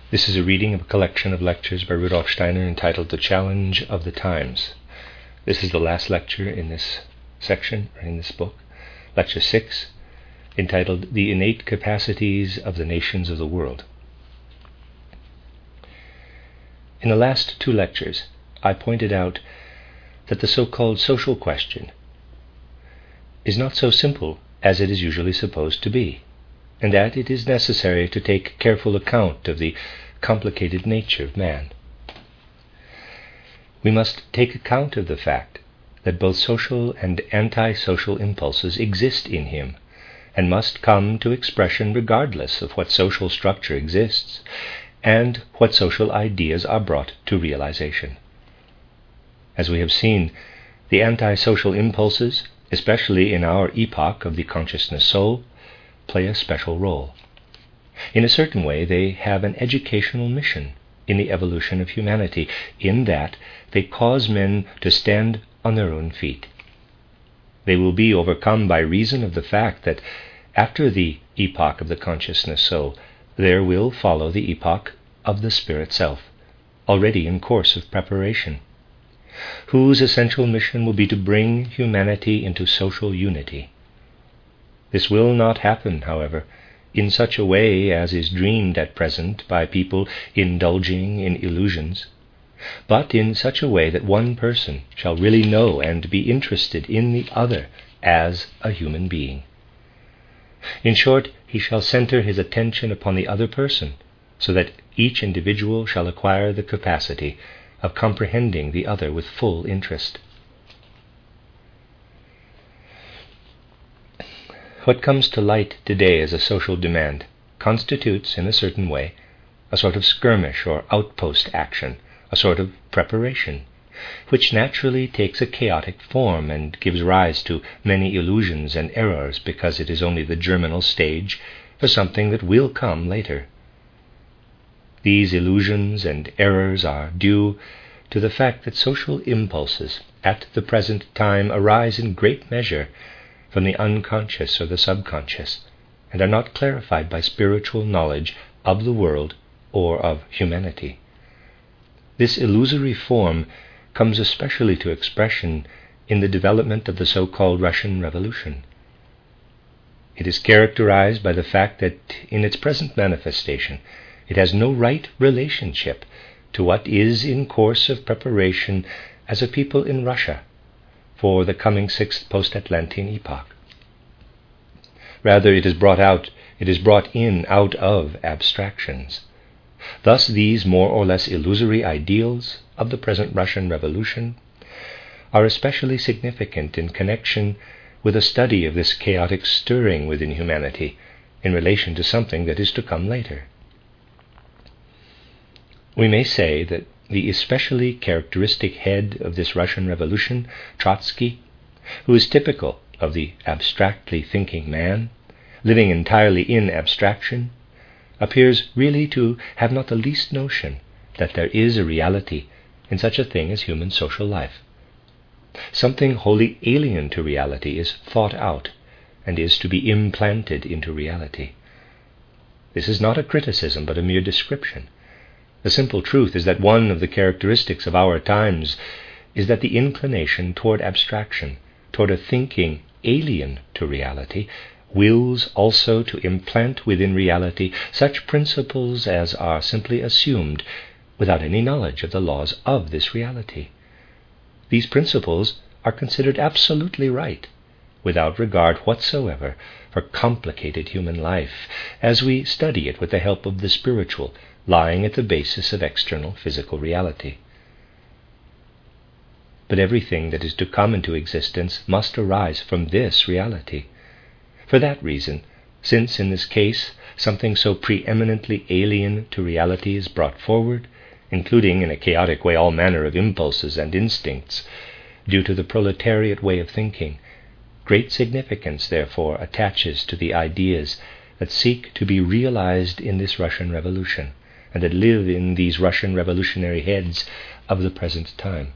This is a reading of a collection of lectures by Rudolf Steiner entitled The Challenge of the Times. This is the last lecture in this section, or in this book, Lecture 6, entitled The Innate Capacities of the Nations of the World. In the last two lectures, I pointed out that the so-called social question is not so simple as it is usually supposed to be, and that it is necessary to take careful account of the complicated nature of man. We must take account of the fact that both social and anti-social impulses exist in him and must come to expression regardless of what social structure exists and what social ideas are brought to realization. As we have seen, the anti-social impulses, especially in our epoch of the consciousness soul, play a special role. In a certain way, they have an educational mission in the evolution of humanity, in that they cause men to stand on their own feet. They will be overcome by reason of the fact that after the epoch of the consciousness soul, there will follow the epoch of the spirit self, already in course of preparation, whose essential mission will be to bring humanity into social unity. This will not happen, however, in such a way as is dreamed at present by people indulging in illusions, but in such a way that one person shall really know and be interested in the other as a human being. In short, he shall center his attention upon the other person, so that each individual shall acquire the capacity of comprehending the other with full interest. What comes to light today as a social demand constitutes, in a certain way, a sort of skirmish or outpost action, a sort of preparation, which naturally takes a chaotic form and gives rise to many illusions and errors because it is only the germinal stage for something that will come later. These illusions and errors are due to the fact that social impulses at the present time arise in great measure from the unconscious or the subconscious, and are not clarified by spiritual knowledge of the world or of humanity. This illusory form comes especially to expression in the development of the so-called Russian Revolution. It is characterized by the fact that in its present manifestation it has no right relationship to what is in course of preparation as a people in Russia for the coming sixth post-Atlantean epoch. Rather, it is brought in out of abstractions. Thus, these more or less illusory ideals of the present Russian Revolution are especially significant in connection with a study of this chaotic stirring within humanity in relation to something that is to come later. We may say that the especially characteristic head of this Russian Revolution, Trotsky, who is typical of the abstractly thinking man, living entirely in abstraction, appears really to have not the least notion that there is a reality in such a thing as human social life. Something wholly alien to reality is thought out and is to be implanted into reality. This is not a criticism, but a mere description. The simple truth is that one of the characteristics of our times is that the inclination toward abstraction, toward a thinking alien to reality, wills also to implant within reality such principles as are simply assumed without any knowledge of the laws of this reality. These principles are considered absolutely right, without regard whatsoever for complicated human life, as we study it with the help of the spiritual lying at the basis of external physical reality. But everything that is to come into existence must arise from this reality. For that reason, since in this case something so preeminently alien to reality is brought forward, including in a chaotic way all manner of impulses and instincts, due to the proletariat way of thinking, great significance therefore attaches to the ideas that seek to be realized in this Russian Revolution, and that live in these Russian revolutionary heads of the present time.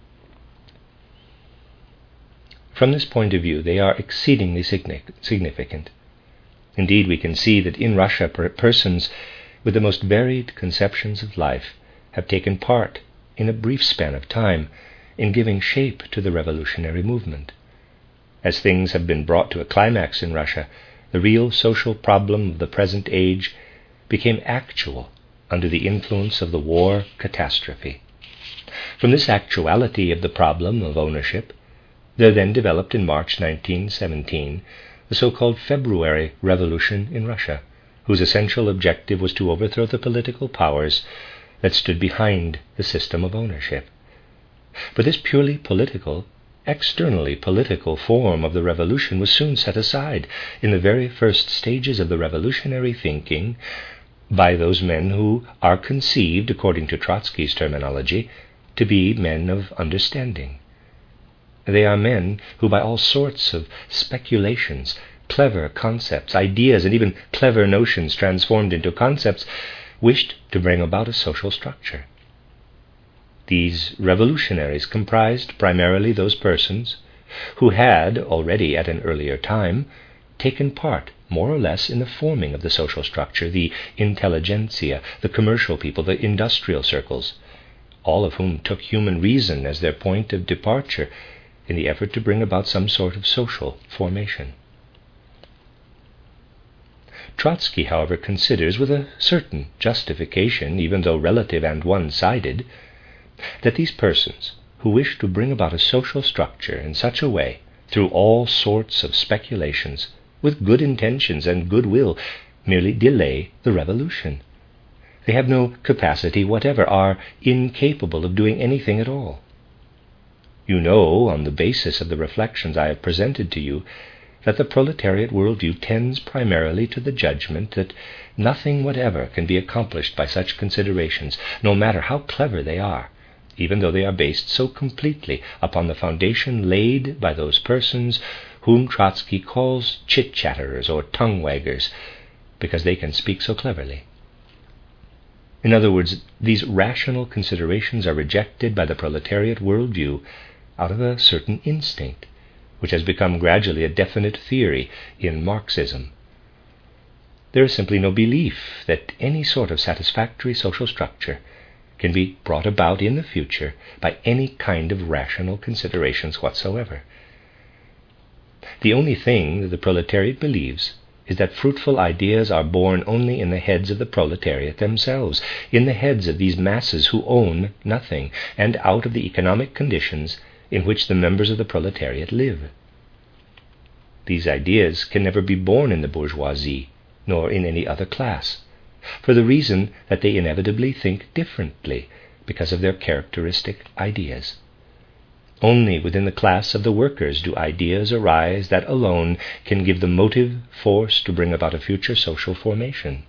From this point of view, they are exceedingly significant. Indeed, we can see that in Russia persons with the most varied conceptions of life, have taken part, in a brief span of time, in giving shape to the revolutionary movement. As things have been brought to a climax in Russia, the real social problem of the present age became actual under the influence of the war catastrophe. From this actuality of the problem of ownership, there then developed in March 1917 the so-called February Revolution in Russia, whose essential objective was to overthrow the political powers that stood behind the system of ownership. But this purely political, externally political form of the revolution was soon set aside in the very first stages of the revolutionary thinking by those men who are conceived, according to Trotsky's terminology, to be men of understanding. They are men who, by all sorts of speculations, clever concepts, ideas, and even clever notions transformed into concepts, wished to bring about a social structure. These revolutionaries comprised primarily those persons who had, already at an earlier time, taken part, more or less, in the forming of the social structure, the intelligentsia, the commercial people, the industrial circles, all of whom took human reason as their point of departure in the effort to bring about some sort of social formation. Trotsky, however, considers with a certain justification, even though relative and one-sided, that these persons who wish to bring about a social structure in such a way, through all sorts of speculations, with good intentions and goodwill, merely delay the revolution. They have no capacity whatever, are incapable of doing anything at all. You know, on the basis of the reflections I have presented to you, that the proletariat worldview tends primarily to the judgment that nothing whatever can be accomplished by such considerations, no matter how clever they are, even though they are based so completely upon the foundation laid by those persons whom Trotsky calls chit-chatterers or tongue-waggers, because they can speak so cleverly. In other words, these rational considerations are rejected by the proletariat worldview out of a certain instinct, which has become gradually a definite theory in Marxism. There is simply no belief that any sort of satisfactory social structure can be brought about in the future by any kind of rational considerations whatsoever. The only thing that the proletariat believes is that fruitful ideas are born only in the heads of the proletariat themselves, in the heads of these masses who own nothing, and out of the economic conditions in which the members of the proletariat live. These ideas can never be born in the bourgeoisie, nor in any other class, for the reason that they inevitably think differently because of their characteristic ideas. Only within the class of the workers do ideas arise that alone can give the motive force to bring about a future social formation.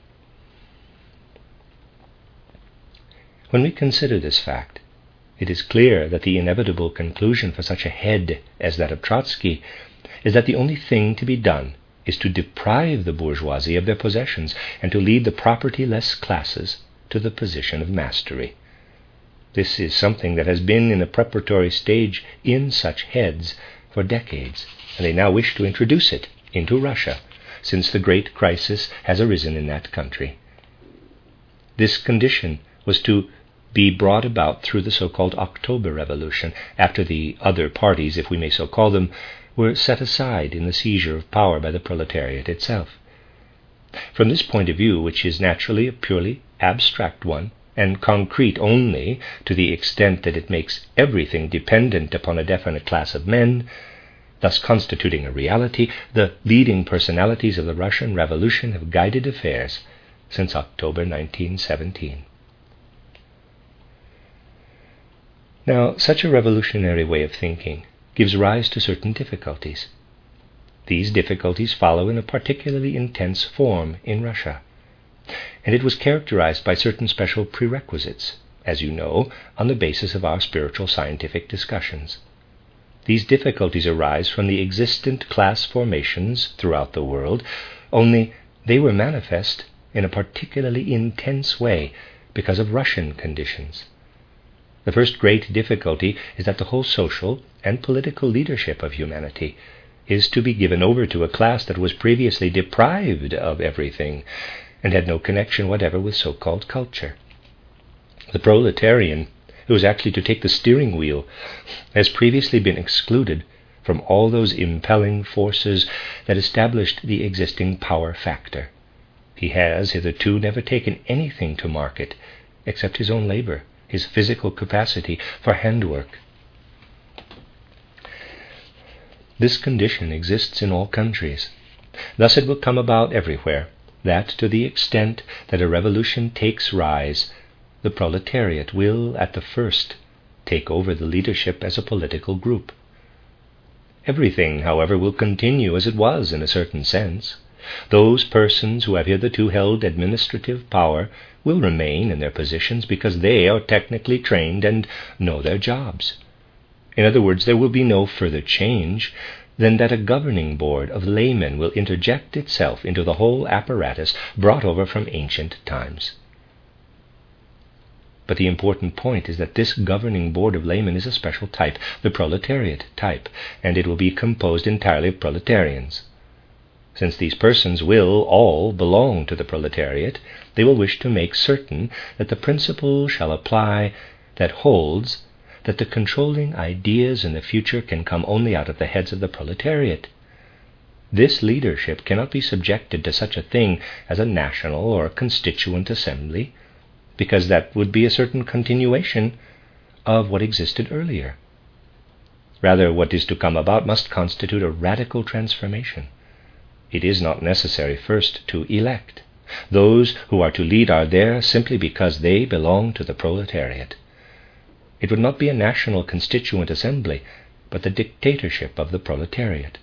When we consider this fact, it is clear that the inevitable conclusion for such a head as that of Trotsky is that the only thing to be done is to deprive the bourgeoisie of their possessions and to lead the property-less classes to the position of mastery. This is something that has been in a preparatory stage in such heads for decades, and they now wish to introduce it into Russia, since the great crisis has arisen in that country. This condition was to be brought about through the so-called October Revolution, after the other parties, if we may so call them, were set aside in the seizure of power by the proletariat itself. From this point of view, which is naturally a purely abstract one, and concrete only to the extent that it makes everything dependent upon a definite class of men, thus constituting a reality, the leading personalities of the Russian Revolution have guided affairs since October 1917. Now, such a revolutionary way of thinking gives rise to certain difficulties. These difficulties follow in a particularly intense form in Russia, and it was characterized by certain special prerequisites, as you know, on the basis of our spiritual scientific discussions. These difficulties arise from the existent class formations throughout the world, only they were manifest in a particularly intense way because of Russian conditions. The first great difficulty is that the whole social and political leadership of humanity is to be given over to a class that was previously deprived of everything, and had no connection whatever with so-called culture. The proletarian, who is actually to take the steering wheel, has previously been excluded from all those impelling forces that established the existing power factor. He has hitherto never taken anything to market except his own labor, his physical capacity for handwork. This condition exists in all countries. Thus it will come about everywhere that, to the extent that a revolution takes rise, the proletariat will, at the first, take over the leadership as a political group. Everything, however, will continue as it was in a certain sense. Those persons who have hitherto held administrative power will remain in their positions because they are technically trained and know their jobs. In other words, there will be no further change than that a governing board of laymen will interject itself into the whole apparatus brought over from ancient times. But the important point is that this governing board of laymen is a special type, the proletariat type, and it will be composed entirely of proletarians. Since these persons will all belong to the proletariat, they will wish to make certain that the principle shall apply that holds that the controlling ideas in the future can come only out of the heads of the proletariat. This leadership cannot be subjected to such a thing as a national or constituent assembly, because that would be a certain continuation of what existed earlier. Rather, what is to come about must constitute a radical transformation. It is not necessary first to elect. Those who are to lead are there simply because they belong to the proletariat. It would not be a national constituent assembly, but the dictatorship of the proletariat.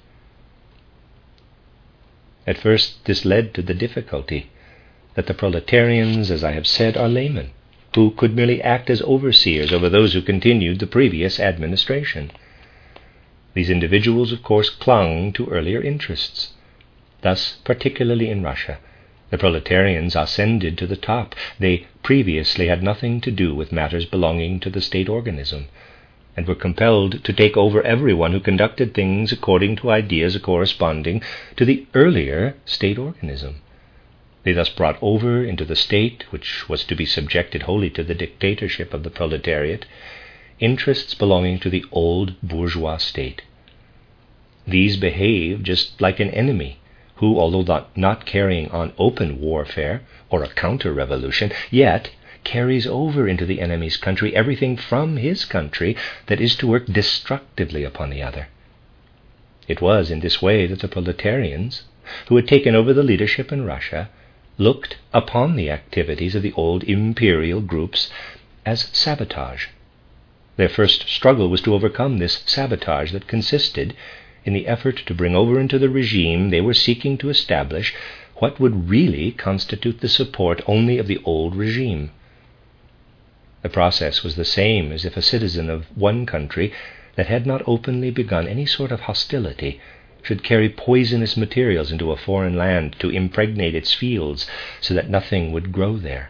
At first this led to the difficulty that the proletarians, as I have said, are laymen, who could merely act as overseers over those who continued the previous administration. These individuals, of course, clung to earlier interests. Thus, particularly in Russia, the proletarians ascended to the top. They previously had nothing to do with matters belonging to the state organism, and were compelled to take over everyone who conducted things according to ideas corresponding to the earlier state organism. They thus brought over into the state, which was to be subjected wholly to the dictatorship of the proletariat, interests belonging to the old bourgeois state. These behave just like an enemy, who, although not carrying on open warfare or a counter-revolution, yet carries over into the enemy's country everything from his country that is to work destructively upon the other. It was in this way that the proletarians, who had taken over the leadership in Russia, looked upon the activities of the old imperial groups as sabotage. Their first struggle was to overcome this sabotage that consisted in the effort to bring over into the regime they were seeking to establish what would really constitute the support only of the old regime. The process was the same as if a citizen of one country that had not openly begun any sort of hostility should carry poisonous materials into a foreign land to impregnate its fields so that nothing would grow there.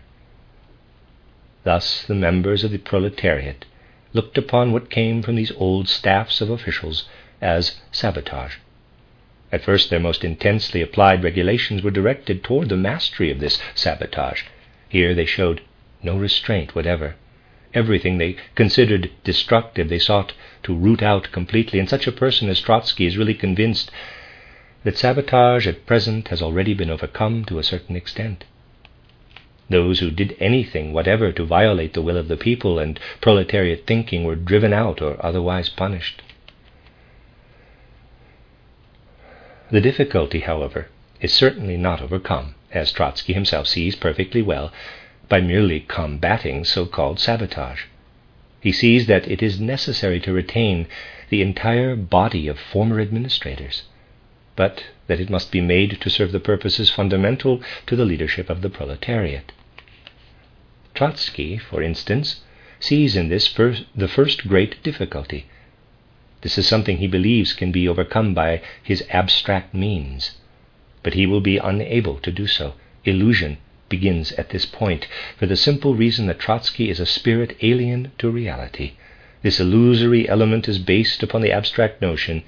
Thus the members of the proletariat looked upon what came from these old staffs of officials as sabotage. At first their most intensely applied regulations were directed toward the mastery of this sabotage. Here they showed no restraint whatever. Everything they considered destructive they sought to root out completely, and such a person as Trotsky is really convinced that sabotage at present has already been overcome to a certain extent. Those who did anything whatever to violate the will of the people and proletariat thinking were driven out or otherwise punished. The difficulty, however, is certainly not overcome, as Trotsky himself sees perfectly well, by merely combating so-called sabotage. He sees that it is necessary to retain the entire body of former administrators, but that it must be made to serve the purposes fundamental to the leadership of the proletariat. Trotsky, for instance, sees in this the first great difficulty. This is something he believes can be overcome by his abstract means, but he will be unable to do so. Illusion begins at this point, for the simple reason that Trotsky is a spirit alien to reality. This illusory element is based upon the abstract notion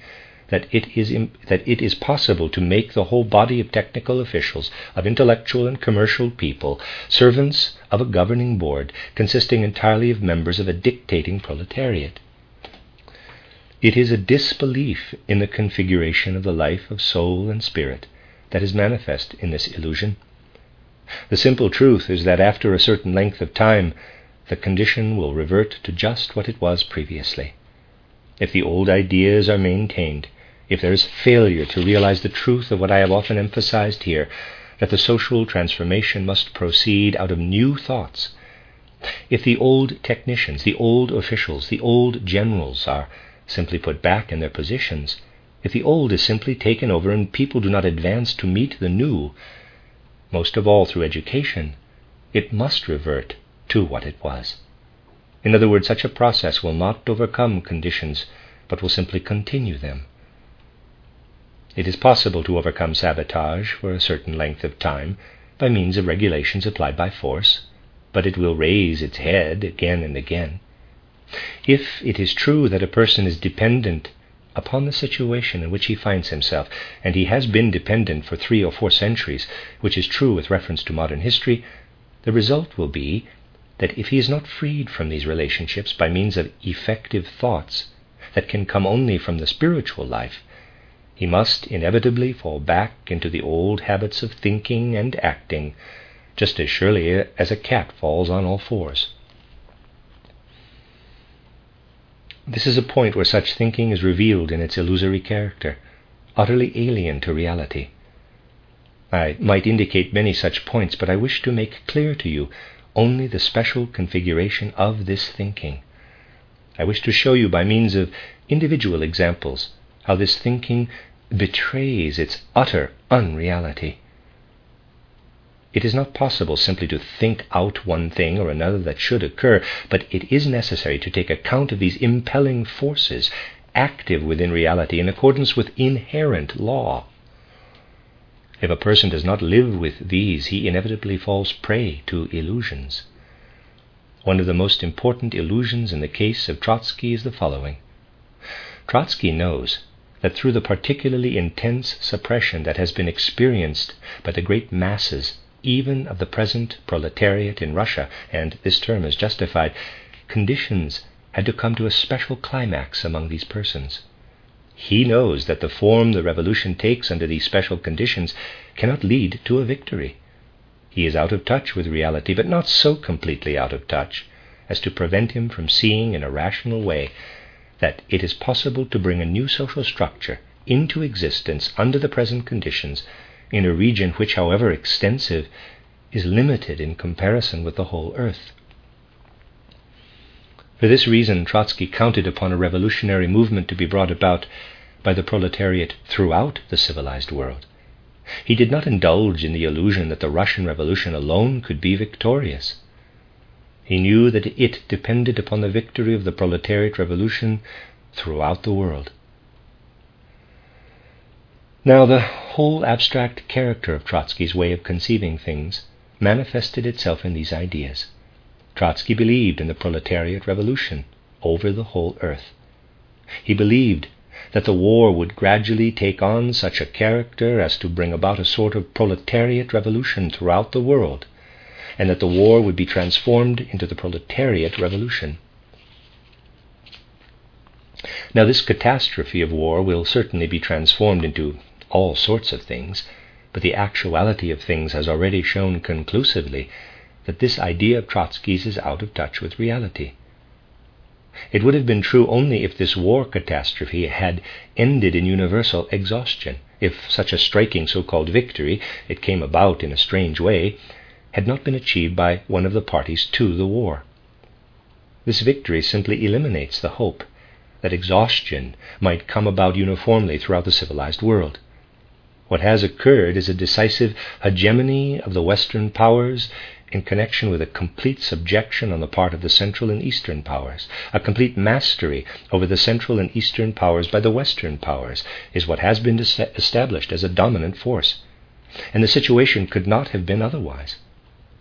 that it is possible to make the whole body of technical officials, of intellectual and commercial people, servants of a governing board consisting entirely of members of a dictating proletariat. It is a disbelief in the configuration of the life of soul and spirit that is manifest in this illusion. The simple truth is that after a certain length of time, the condition will revert to just what it was previously. If the old ideas are maintained, if there is failure to realize the truth of what I have often emphasized here, that the social transformation must proceed out of new thoughts, if the old technicians, the old officials, the old generals are simply put back in their positions, if the old is simply taken over and people do not advance to meet the new, most of all through education, it must revert to what it was. In other words, such a process will not overcome conditions, but will simply continue them. It is possible to overcome sabotage for a certain length of time by means of regulations applied by force, but it will raise its head again and again. If it is true that a person is dependent upon the situation in which he finds himself, and he has been dependent for 3 or 4 centuries, which is true with reference to modern history, the result will be that if he is not freed from these relationships by means of effective thoughts that can come only from the spiritual life, he must inevitably fall back into the old habits of thinking and acting, just as surely as a cat falls on all fours. This is a point where such thinking is revealed in its illusory character, utterly alien to reality. I might indicate many such points, but I wish to make clear to you only the special configuration of this thinking. I wish to show you by means of individual examples how this thinking betrays its utter unreality. It is not possible simply to think out one thing or another that should occur, but it is necessary to take account of these impelling forces active within reality in accordance with inherent law. If a person does not live with these, he inevitably falls prey to illusions. One of the most important illusions in the case of Trotsky is the following. Trotsky knows that through the particularly intense suppression that has been experienced by the great masses, even of the present proletariat in Russia, and this term is justified, conditions had to come to a special climax among these persons. He knows that the form the revolution takes under these special conditions cannot lead to a victory. He is out of touch with reality, but not so completely out of touch as to prevent him from seeing in a rational way that it is possible to bring a new social structure into existence under the present conditions in a region which, however extensive, is limited in comparison with the whole earth. For this reason, Trotsky counted upon a revolutionary movement to be brought about by the proletariat throughout the civilized world. He did not indulge in the illusion that the Russian Revolution alone could be victorious. He knew that it depended upon the victory of the proletariat revolution throughout the world. Now, the whole abstract character of Trotsky's way of conceiving things manifested itself in these ideas. Trotsky believed in the proletariat revolution over the whole earth. He believed that the war would gradually take on such a character as to bring about a sort of proletariat revolution throughout the world, and that the war would be transformed into the proletariat revolution. Now, this catastrophe of war will certainly be transformed into all sorts of things, but the actuality of things has already shown conclusively that this idea of Trotsky's is out of touch with reality. It would have been true only if this war catastrophe had ended in universal exhaustion, if such a striking so-called victory, it came about in a strange way, had not been achieved by one of the parties to the war. This victory simply eliminates the hope that exhaustion might come about uniformly throughout the civilized world. What has occurred is a decisive hegemony of the Western powers in connection with a complete subjection on the part of the Central and Eastern powers. A complete mastery over the Central and Eastern powers by the Western powers is what has been established as a dominant force, and the situation could not have been otherwise.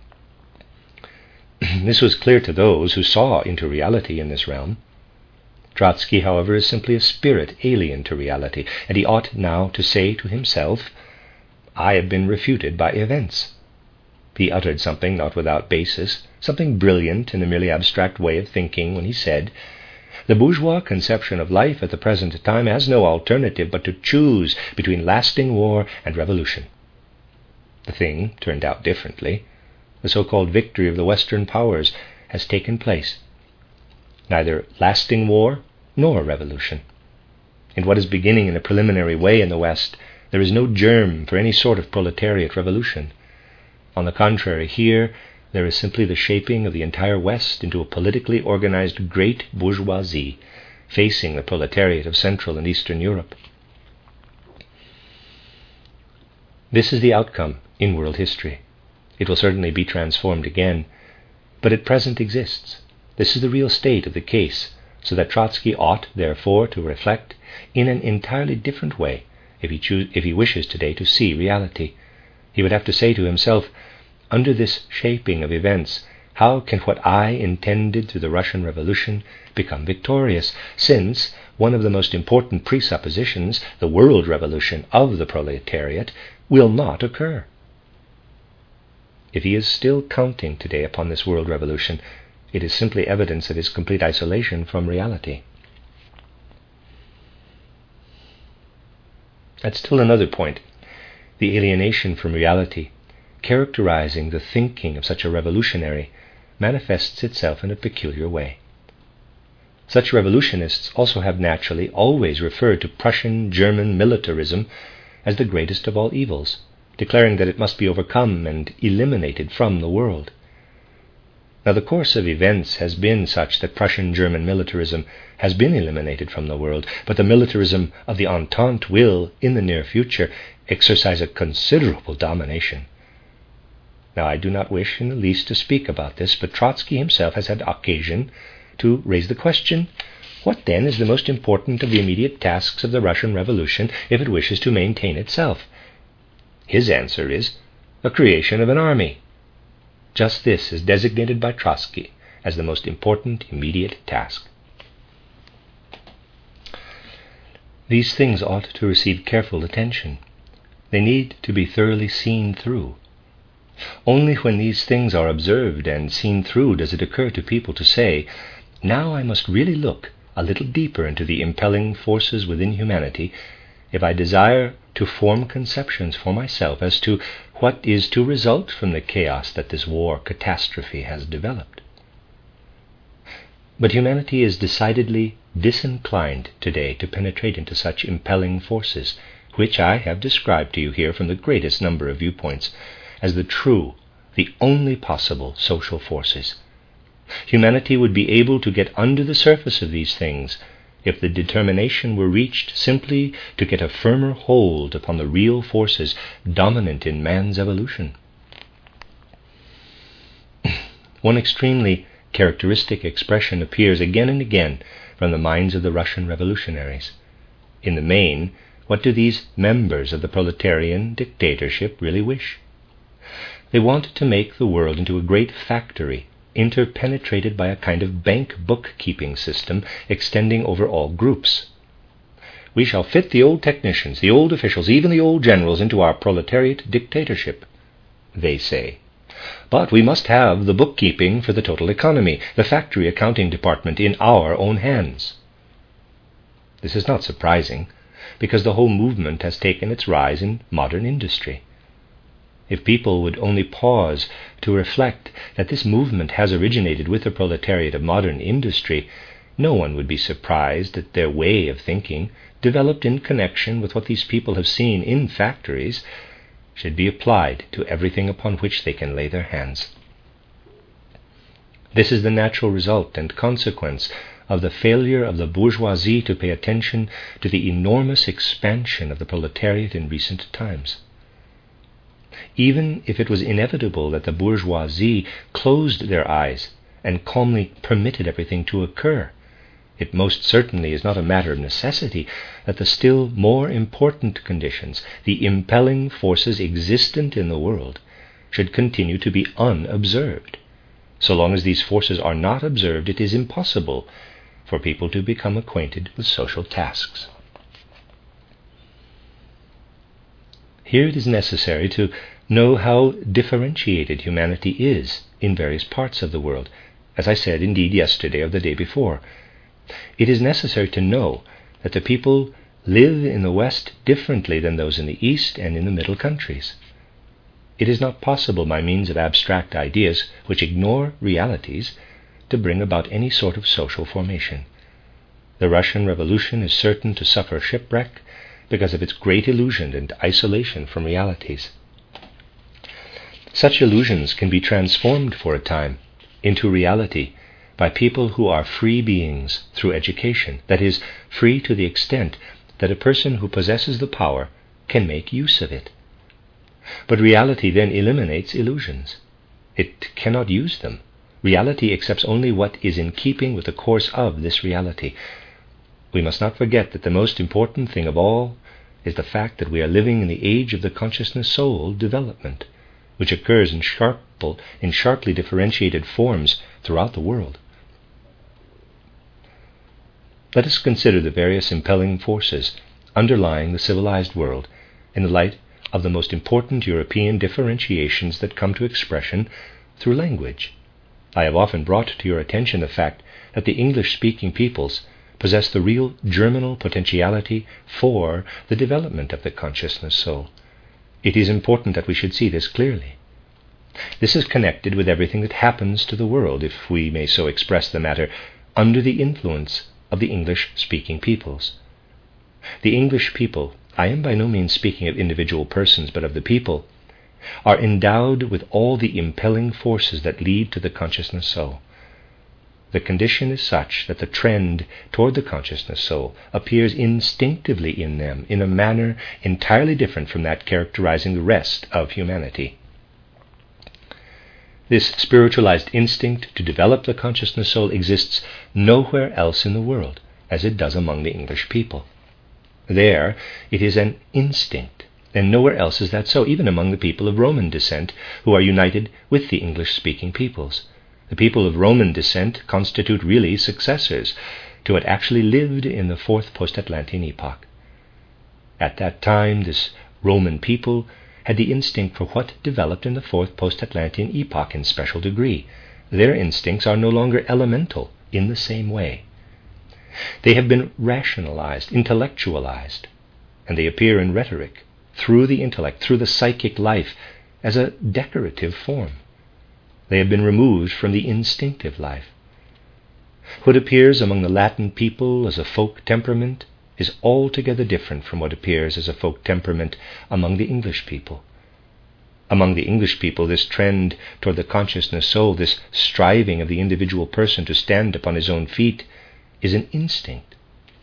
This was clear to those who saw into reality in this realm. Trotsky, however, is simply a spirit alien to reality, and he ought now to say to himself, "I have been refuted by events." He uttered something not without basis, something brilliant in the merely abstract way of thinking when he said, "The bourgeois conception of life at the present time has no alternative but to choose between lasting war and revolution." The thing turned out differently. The so-called victory of the Western powers has taken place. Neither lasting war nor revolution. In what is beginning in a preliminary way in the West, there is no germ for any sort of proletariat revolution. On the contrary, here there is simply the shaping of the entire West into a politically organized great bourgeoisie, facing the proletariat of Central and Eastern Europe. This is the outcome in world history. It will certainly be transformed again, but at present exists. This is the real state of the case, so that Trotsky ought, therefore, to reflect in an entirely different way if he wishes today to see reality. He would have to say to himself, under this shaping of events, how can what I intended through the Russian Revolution become victorious, since one of the most important presuppositions, the world revolution of the proletariat, will not occur? If he is still counting today upon this world revolution, it is simply evidence of his complete isolation from reality. That's still another point, the alienation from reality, characterizing the thinking of such a revolutionary, manifests itself in a peculiar way. Such revolutionists also have naturally always referred to Prussian German militarism as the greatest of all evils, declaring that it must be overcome and eliminated from the world. Now, the course of events has been such that Prussian German militarism has been eliminated from the world, but the militarism of the Entente will, in the near future, exercise a considerable domination. Now, I do not wish in the least to speak about this, but Trotsky himself has had occasion to raise the question, what then is the most important of the immediate tasks of the Russian Revolution if it wishes to maintain itself? His answer is the creation of an army. Just this is designated by Trotsky as the most important immediate task. These things ought to receive careful attention. They need to be thoroughly seen through. Only when these things are observed and seen through does it occur to people to say, now I must really look a little deeper into the impelling forces within humanity if I desire to form conceptions for myself as to what is to result from the chaos that this war catastrophe has developed. But humanity is decidedly disinclined today to penetrate into such impelling forces, which I have described to you here from the greatest number of viewpoints as the true, the only possible social forces. Humanity would be able to get under the surface of these things if the determination were reached simply to get a firmer hold upon the real forces dominant in man's evolution. One extremely characteristic expression appears again and again from the minds of the Russian revolutionaries. In the main, what do these members of the proletarian dictatorship really wish? They want to make the world into a great factory, interpenetrated by a kind of bank bookkeeping system extending over all groups. We shall fit the old technicians, the old officials, even the old generals into our proletariat dictatorship, they say. But we must have the bookkeeping for the total economy, the factory accounting department in our own hands. This is not surprising, because the whole movement has taken its rise in modern industry. If people would only pause to reflect that this movement has originated with the proletariat of modern industry, no one would be surprised that their way of thinking, developed in connection with what these people have seen in factories, should be applied to everything upon which they can lay their hands. This is the natural result and consequence of the failure of the bourgeoisie to pay attention to the enormous expansion of the proletariat in recent times. Even if it was inevitable that the bourgeoisie closed their eyes and calmly permitted everything to occur, it most certainly is not a matter of necessity that the still more important conditions, the impelling forces existent in the world, should continue to be unobserved. So long as these forces are not observed, it is impossible for people to become acquainted with social tasks. Here it is necessary to know how differentiated humanity is in various parts of the world, as I said indeed yesterday or the day before. It is necessary to know that the people live in the West differently than those in the East and in the Middle countries. It is not possible by means of abstract ideas which ignore realities to bring about any sort of social formation. The Russian Revolution is certain to suffer shipwreck because of its great illusion and isolation from realities. Such illusions can be transformed for a time into reality by people who are free beings through education, that is, free to the extent that a person who possesses the power can make use of it. But reality then eliminates illusions. It cannot use them. Reality accepts only what is in keeping with the course of this reality. We must not forget that the most important thing of all is the fact that we are living in the age of the consciousness soul development, which occurs in sharply differentiated forms throughout the world. Let us consider the various impelling forces underlying the civilized world in the light of the most important European differentiations that come to expression through language. I have often brought to your attention the fact that the English-speaking peoples possess the real germinal potentiality for the development of the consciousness soul. It is important that we should see this clearly. This is connected with everything that happens to the world, if we may so express the matter, under the influence of the English-speaking peoples. The English people, I am by no means speaking of individual persons, but of the people, are endowed with all the impelling forces that lead to the consciousness soul. The condition is such that the trend toward the consciousness soul appears instinctively in them in a manner entirely different from that characterizing the rest of humanity. This spiritualized instinct to develop the consciousness soul exists nowhere else in the world as it does among the English people. There it is an instinct, and nowhere else is that so, even among the people of Roman descent who are united with the English-speaking peoples. The people of Roman descent constitute really successors to what actually lived in the fourth post-Atlantean epoch. At that time, this Roman people had the instinct for what developed in the fourth post-Atlantean epoch in special degree. Their instincts are no longer elemental in the same way. They have been rationalized, intellectualized, and they appear in rhetoric, through the intellect, through the psychic life, as a decorative form. They have been removed from the instinctive life. What appears among the Latin people as a folk temperament is altogether different from what appears as a folk temperament among the English people. Among the English people, this trend toward the consciousness soul, this striving of the individual person to stand upon his own feet, is an instinct.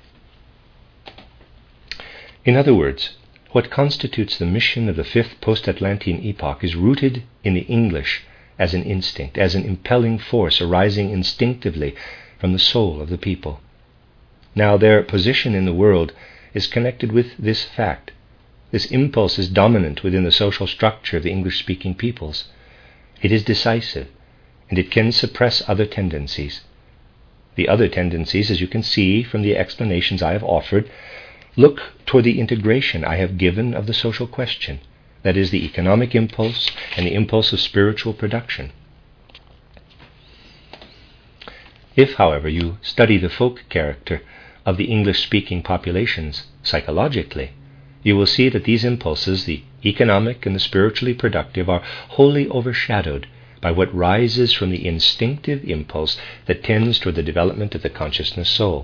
In other words, what constitutes the mission of the fifth post-Atlantean epoch is rooted in the English as an instinct, as an impelling force arising instinctively from the soul of the people. Now, their position in the world is connected with this fact. This impulse is dominant within the social structure of the English-speaking peoples. It is decisive, and it can suppress other tendencies. The other tendencies, as you can see from the explanations I have offered, look toward the integration I have given of the social question, that is, the economic impulse and the impulse of spiritual production. If, however, you study the folk character of the English-speaking populations psychologically, you will see that these impulses, the economic and the spiritually productive, are wholly overshadowed by what rises from the instinctive impulse that tends toward the development of the consciousness soul.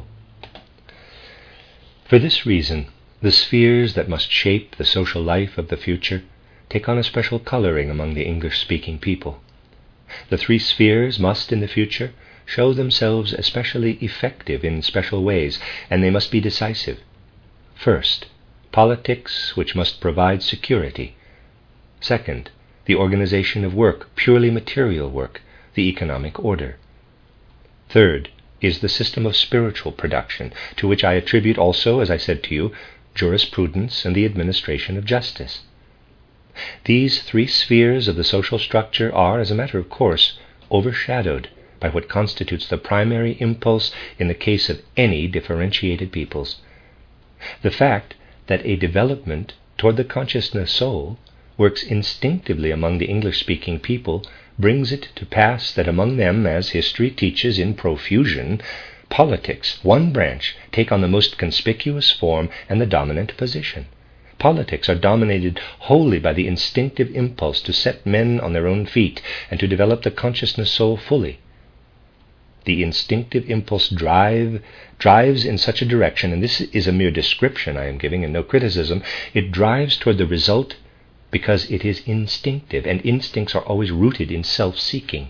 For this reason, the spheres that must shape the social life of the future take on a special coloring among the English-speaking people. The three spheres must, in the future, show themselves especially effective in special ways, and they must be decisive. First, politics, which must provide security. Second, the organization of work, purely material work, the economic order. Third is the system of spiritual production, to which I attribute also, as I said to you, jurisprudence and the administration of justice. These three spheres of the social structure are, as a matter of course, overshadowed by what constitutes the primary impulse in the case of any differentiated peoples. The fact that a development toward the consciousness soul works instinctively among the English-speaking people brings it to pass that among them, as history teaches in profusion, politics, one branch, take on the most conspicuous form and the dominant position. Politics are dominated wholly by the instinctive impulse to set men on their own feet and to develop the consciousness soul fully. The instinctive impulse drives in such a direction, and this is a mere description I am giving and no criticism. It drives toward the result because it is instinctive, and instincts are always rooted in self-seeking.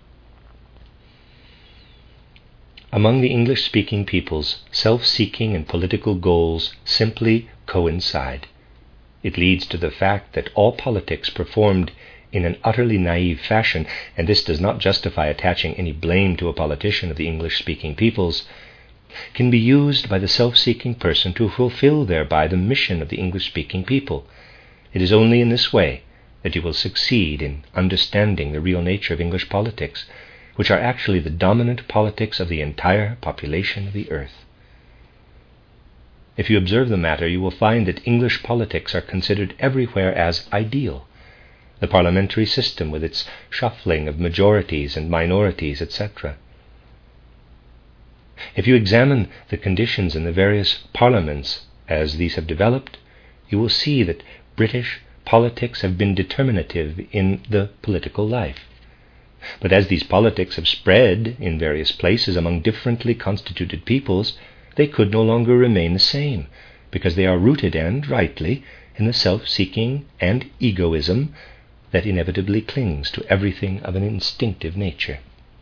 Among the English-speaking peoples, self-seeking and political goals simply coincide. It leads to the fact that all politics performed in an utterly naive fashion, and this does not justify attaching any blame to a politician of the English-speaking peoples, can be used by the self-seeking person to fulfill thereby the mission of the English-speaking people. It is only in this way that you will succeed in understanding the real nature of English politics, which are actually the dominant politics of the entire population of the earth. If you observe the matter, you will find that English politics are considered everywhere as ideal. The parliamentary system with its shuffling of majorities and minorities, etc. If you examine the conditions in the various parliaments as these have developed, you will see that British politics have been determinative in the political life. But as these politics have spread in various places among differently constituted peoples, they could no longer remain the same, because they are rooted, and rightly, in the self-seeking and egoism that inevitably clings to everything of an instinctive nature.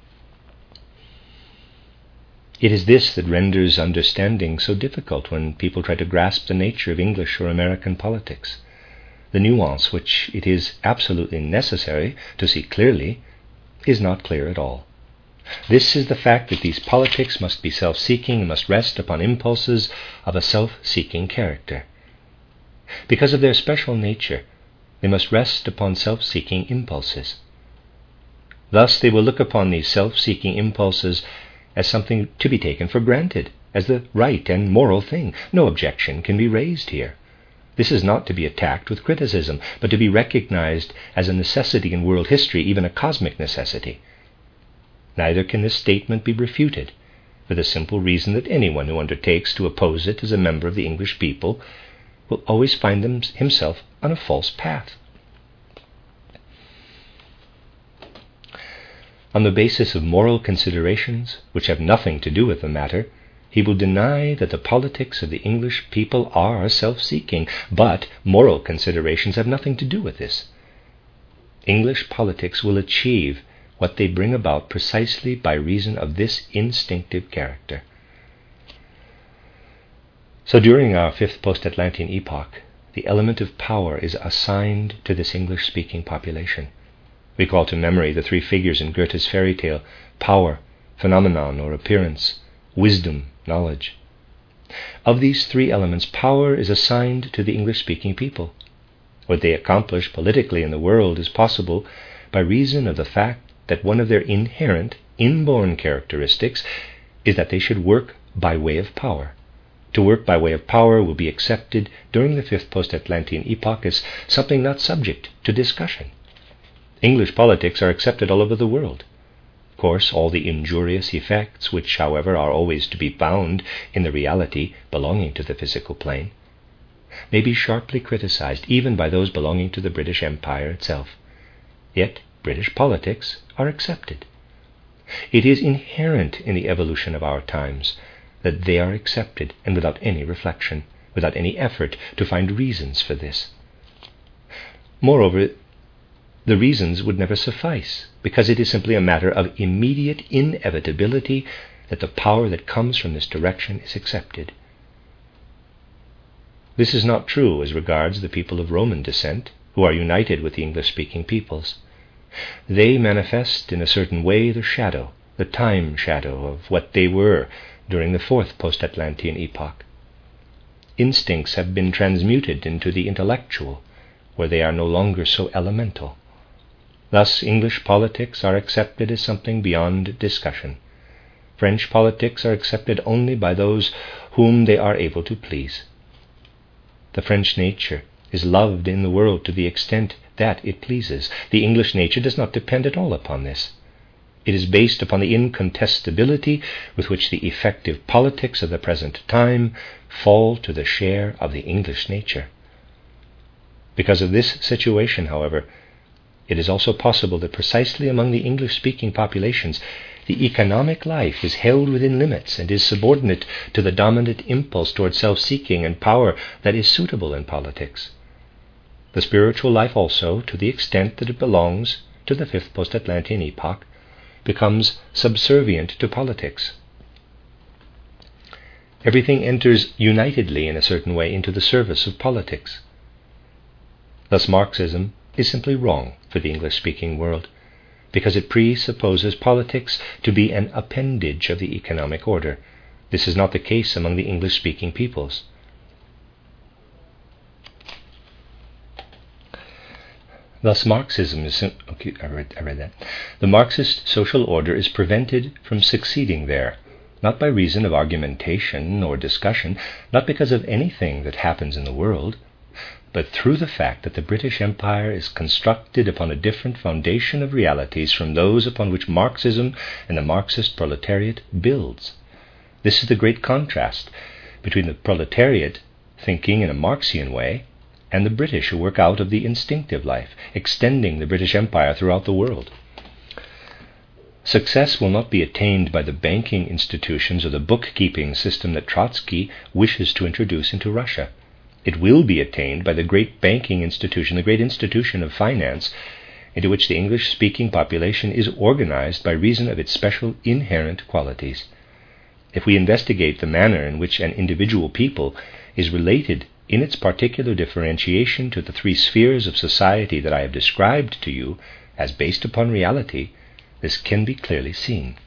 It is this that renders understanding so difficult when people try to grasp the nature of English or American politics. The nuance which it is absolutely necessary to see clearly is not clear at all. This is the fact that these politics must be self-seeking and must rest upon impulses of a self-seeking character. Because of their special nature, they must rest upon self-seeking impulses. Thus they will look upon these self-seeking impulses as something to be taken for granted, as the right and moral thing. No objection can be raised here. This is not to be attacked with criticism, but to be recognized as a necessity in world history, even a cosmic necessity. Neither can this statement be refuted, for the simple reason that anyone who undertakes to oppose it as a member of the English people will always find himself on a false path. On the basis of moral considerations, which have nothing to do with the matter, he will deny that the politics of the English people are self-seeking, but moral considerations have nothing to do with this. English politics will achieve what they bring about precisely by reason of this instinctive character. So during our fifth post-Atlantean epoch, the element of power is assigned to this English-speaking population. We call to memory the three figures in Goethe's fairy tale: power, phenomenon or appearance, wisdom, knowledge. Of these three elements, power is assigned to the English-speaking people. What they accomplish politically in the world is possible by reason of the fact that one of their inherent, inborn characteristics is that they should work by way of power. To work by way of power will be accepted during the fifth post-Atlantean epoch as something not subject to discussion. English politics are accepted all over the world. Of course, all the injurious effects, which, however, are always to be found in the reality belonging to the physical plane, may be sharply criticized even by those belonging to the British Empire itself. Yet British politics are accepted. It is inherent in the evolution of our times that they are accepted, and without any reflection, without any effort to find reasons for this. Moreover, the reasons would never suffice, because it is simply a matter of immediate inevitability that the power that comes from this direction is accepted. This is not true as regards the people of Roman descent, who are united with the English-speaking peoples. They manifest in a certain way the shadow, the time shadow of what they were during the fourth post-Atlantean epoch. Instincts have been transmuted into the intellectual, where they are no longer so elemental. Thus, English politics are accepted as something beyond discussion. French politics are accepted only by those whom they are able to please. The French nature is loved in the world to the extent that it pleases. The English nature does not depend at all upon this. It is based upon the incontestability with which the effective politics of the present time fall to the share of the English nature. Because of this situation, however, it is also possible that precisely among the English-speaking populations, the economic life is held within limits and is subordinate to the dominant impulse toward self-seeking and power that is suitable in politics. The spiritual life also, to the extent that it belongs to the fifth post-Atlantean epoch, becomes subservient to politics. Everything enters unitedly in a certain way into the service of politics. Thus Marxism is simply wrong for the English-speaking world, because it presupposes politics to be an appendage of the economic order. This is not the case among the English-speaking peoples. Thus Marxism is... I read that. The Marxist social order is prevented from succeeding there, not by reason of argumentation or discussion, not because of anything that happens in the world, but through the fact that the British Empire is constructed upon a different foundation of realities from those upon which Marxism and the Marxist proletariat builds. This is the great contrast between the proletariat thinking in a Marxian way and the British who work out of the instinctive life, extending the British Empire throughout the world. Success will not be attained by the banking institutions or the bookkeeping system that Trotsky wishes to introduce into Russia. It will be attained by the great banking institution, the great institution of finance, into which the English-speaking population is organized by reason of its special inherent qualities. If we investigate the manner in which an individual people is related in its particular differentiation to the three spheres of society that I have described to you as based upon reality, this can be clearly seen.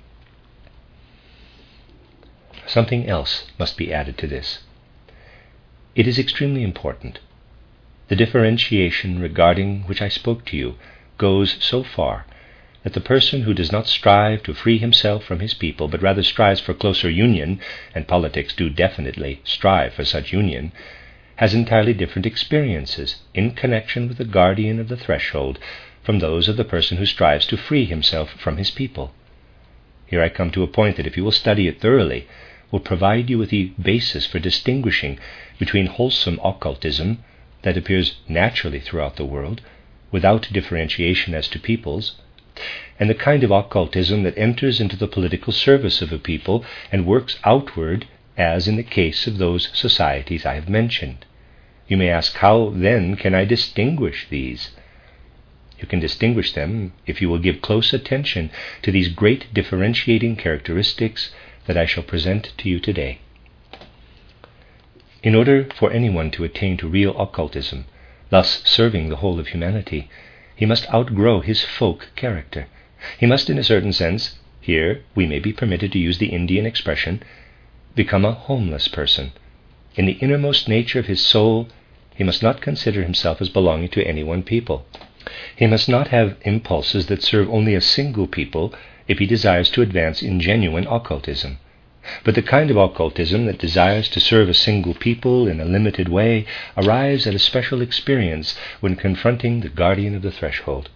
Something else must be added to this. It is extremely important. The differentiation regarding which I spoke to you goes so far that the person who does not strive to free himself from his people, but rather strives for closer union, and politics do definitely strive for such union, has entirely different experiences in connection with the guardian of the threshold from those of the person who strives to free himself from his people. Here I come to a point that, if you will study it thoroughly, will provide you with the basis for distinguishing between wholesome occultism that appears naturally throughout the world, without differentiation as to peoples, and the kind of occultism that enters into the political service of a people and works outward, as in the case of those societies I have mentioned. You may ask, how then can I distinguish these? You can distinguish them if you will give close attention to these great differentiating characteristics that I shall present to you today. In order for anyone to attain to real occultism, thus serving the whole of humanity, he must outgrow his folk character. He must, in a certain sense, here we may be permitted to use the Indian expression, become a homeless person. In the innermost nature of his soul, he must not consider himself as belonging to any one people. He must not have impulses that serve only a single people if he desires to advance in genuine occultism. But the kind of occultism that desires to serve a single people in a limited way arrives at a special experience when confronting the guardian of the threshold.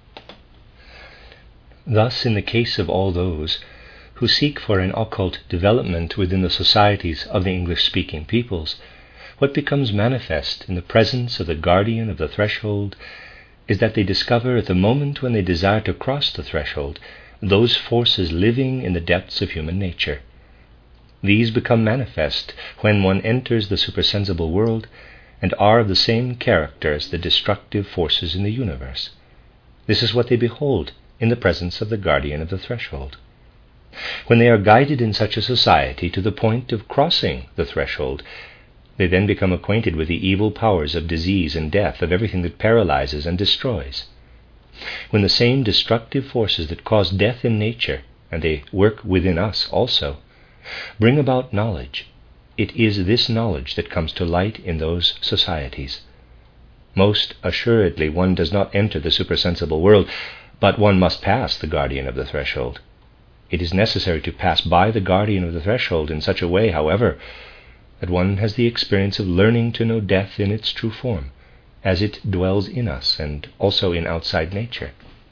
Thus, in the case of all those who seek for an occult development within the societies of the English-speaking peoples, what becomes manifest in the presence of the guardian of the threshold is that they discover at the moment when they desire to cross the threshold those forces living in the depths of human nature. These become manifest when one enters the supersensible world and are of the same character as the destructive forces in the universe. This is what they behold in the presence of the guardian of the threshold. When they are guided in such a society to the point of crossing the threshold, they then become acquainted with the evil powers of disease and death, of everything that paralyzes and destroys. When the same destructive forces that cause death in nature, and they work within us also, bring about knowledge, it is this knowledge that comes to light in those societies. Most assuredly one does not enter the supersensible world, but one must pass the guardian of the threshold. It is necessary to pass by the guardian of the threshold in such a way, however, that one has the experience of learning to know death in its true form, as it dwells in us and also in outside nature.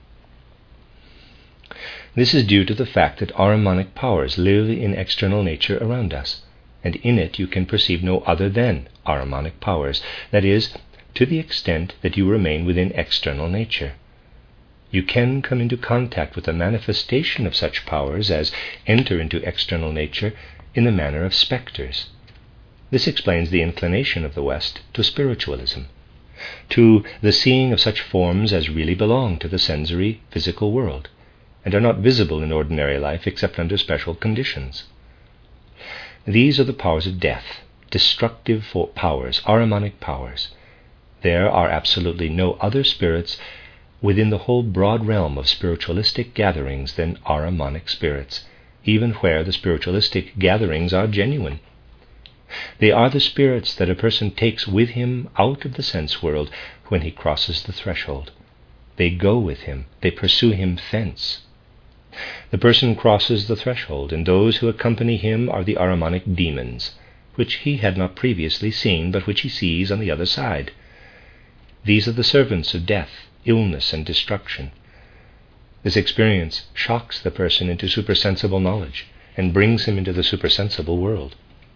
This is due to the fact that Ahrimanic powers live in external nature around us, and in it you can perceive no other than Ahrimanic powers, that is, to the extent that you remain within external nature. You can come into contact with a manifestation of such powers as enter into external nature in the manner of specters. This explains the inclination of the West to spiritualism, to the seeing of such forms as really belong to the sensory, physical world, and are not visible in ordinary life except under special conditions. These are the powers of death, destructive powers, Ahrimanic powers. There are absolutely no other spirits within the whole broad realm of spiritualistic gatherings than Ahrimanic spirits, even where the spiritualistic gatherings are genuine. They are the spirits that a person takes with him out of the sense world when he crosses the threshold. They go with him, they pursue him thence. The person crosses the threshold, and those who accompany him are the Ahrimanic demons, which he had not previously seen, but which he sees on the other side. These are the servants of death, illness, and destruction. This experience shocks the person into supersensible knowledge and brings him into the supersensible world.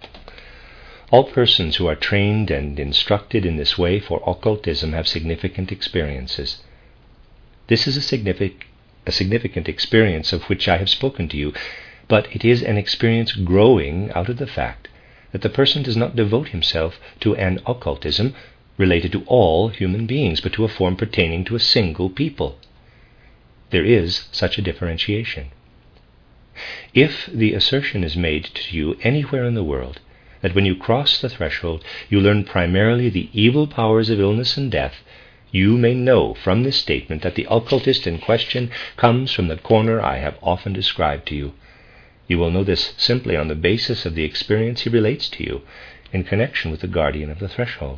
All persons who are trained and instructed in this way for occultism have significant experiences. This is a significant experience of which I have spoken to you, but it is an experience growing out of the fact that the person does not devote himself to an occultism related to all human beings, but to a form pertaining to a single people. There is such a differentiation. If the assertion is made to you anywhere in the world that when you cross the threshold you learn primarily the evil powers of illness and death, you may know from this statement that the occultist in question comes from the corner I have often described to you. You will know this simply on the basis of the experience he relates to you in connection with the guardian of the threshold.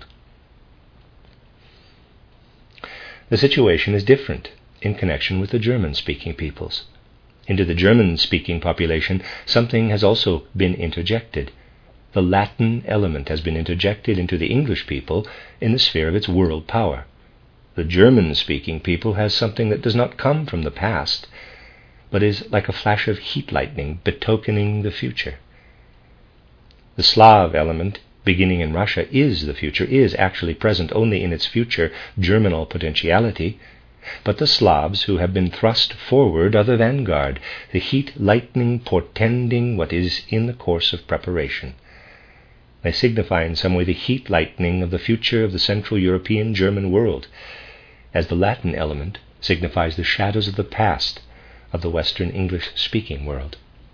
The situation is different in connection with the German-speaking peoples. Into the German-speaking population, something has also been interjected. The Latin element has been interjected into the English people in the sphere of its world power. The German-speaking people has something that does not come from the past, but is like a flash of heat lightning betokening the future. The Slav element beginning in Russia is the future, is actually present only in its future germinal potentiality, but the Slavs who have been thrust forward are the vanguard, the heat lightning portending what is in the course of preparation. They signify in some way the heat lightning of the future of the Central European German world, as the Latin element signifies the shadows of the past of the Western English-speaking world.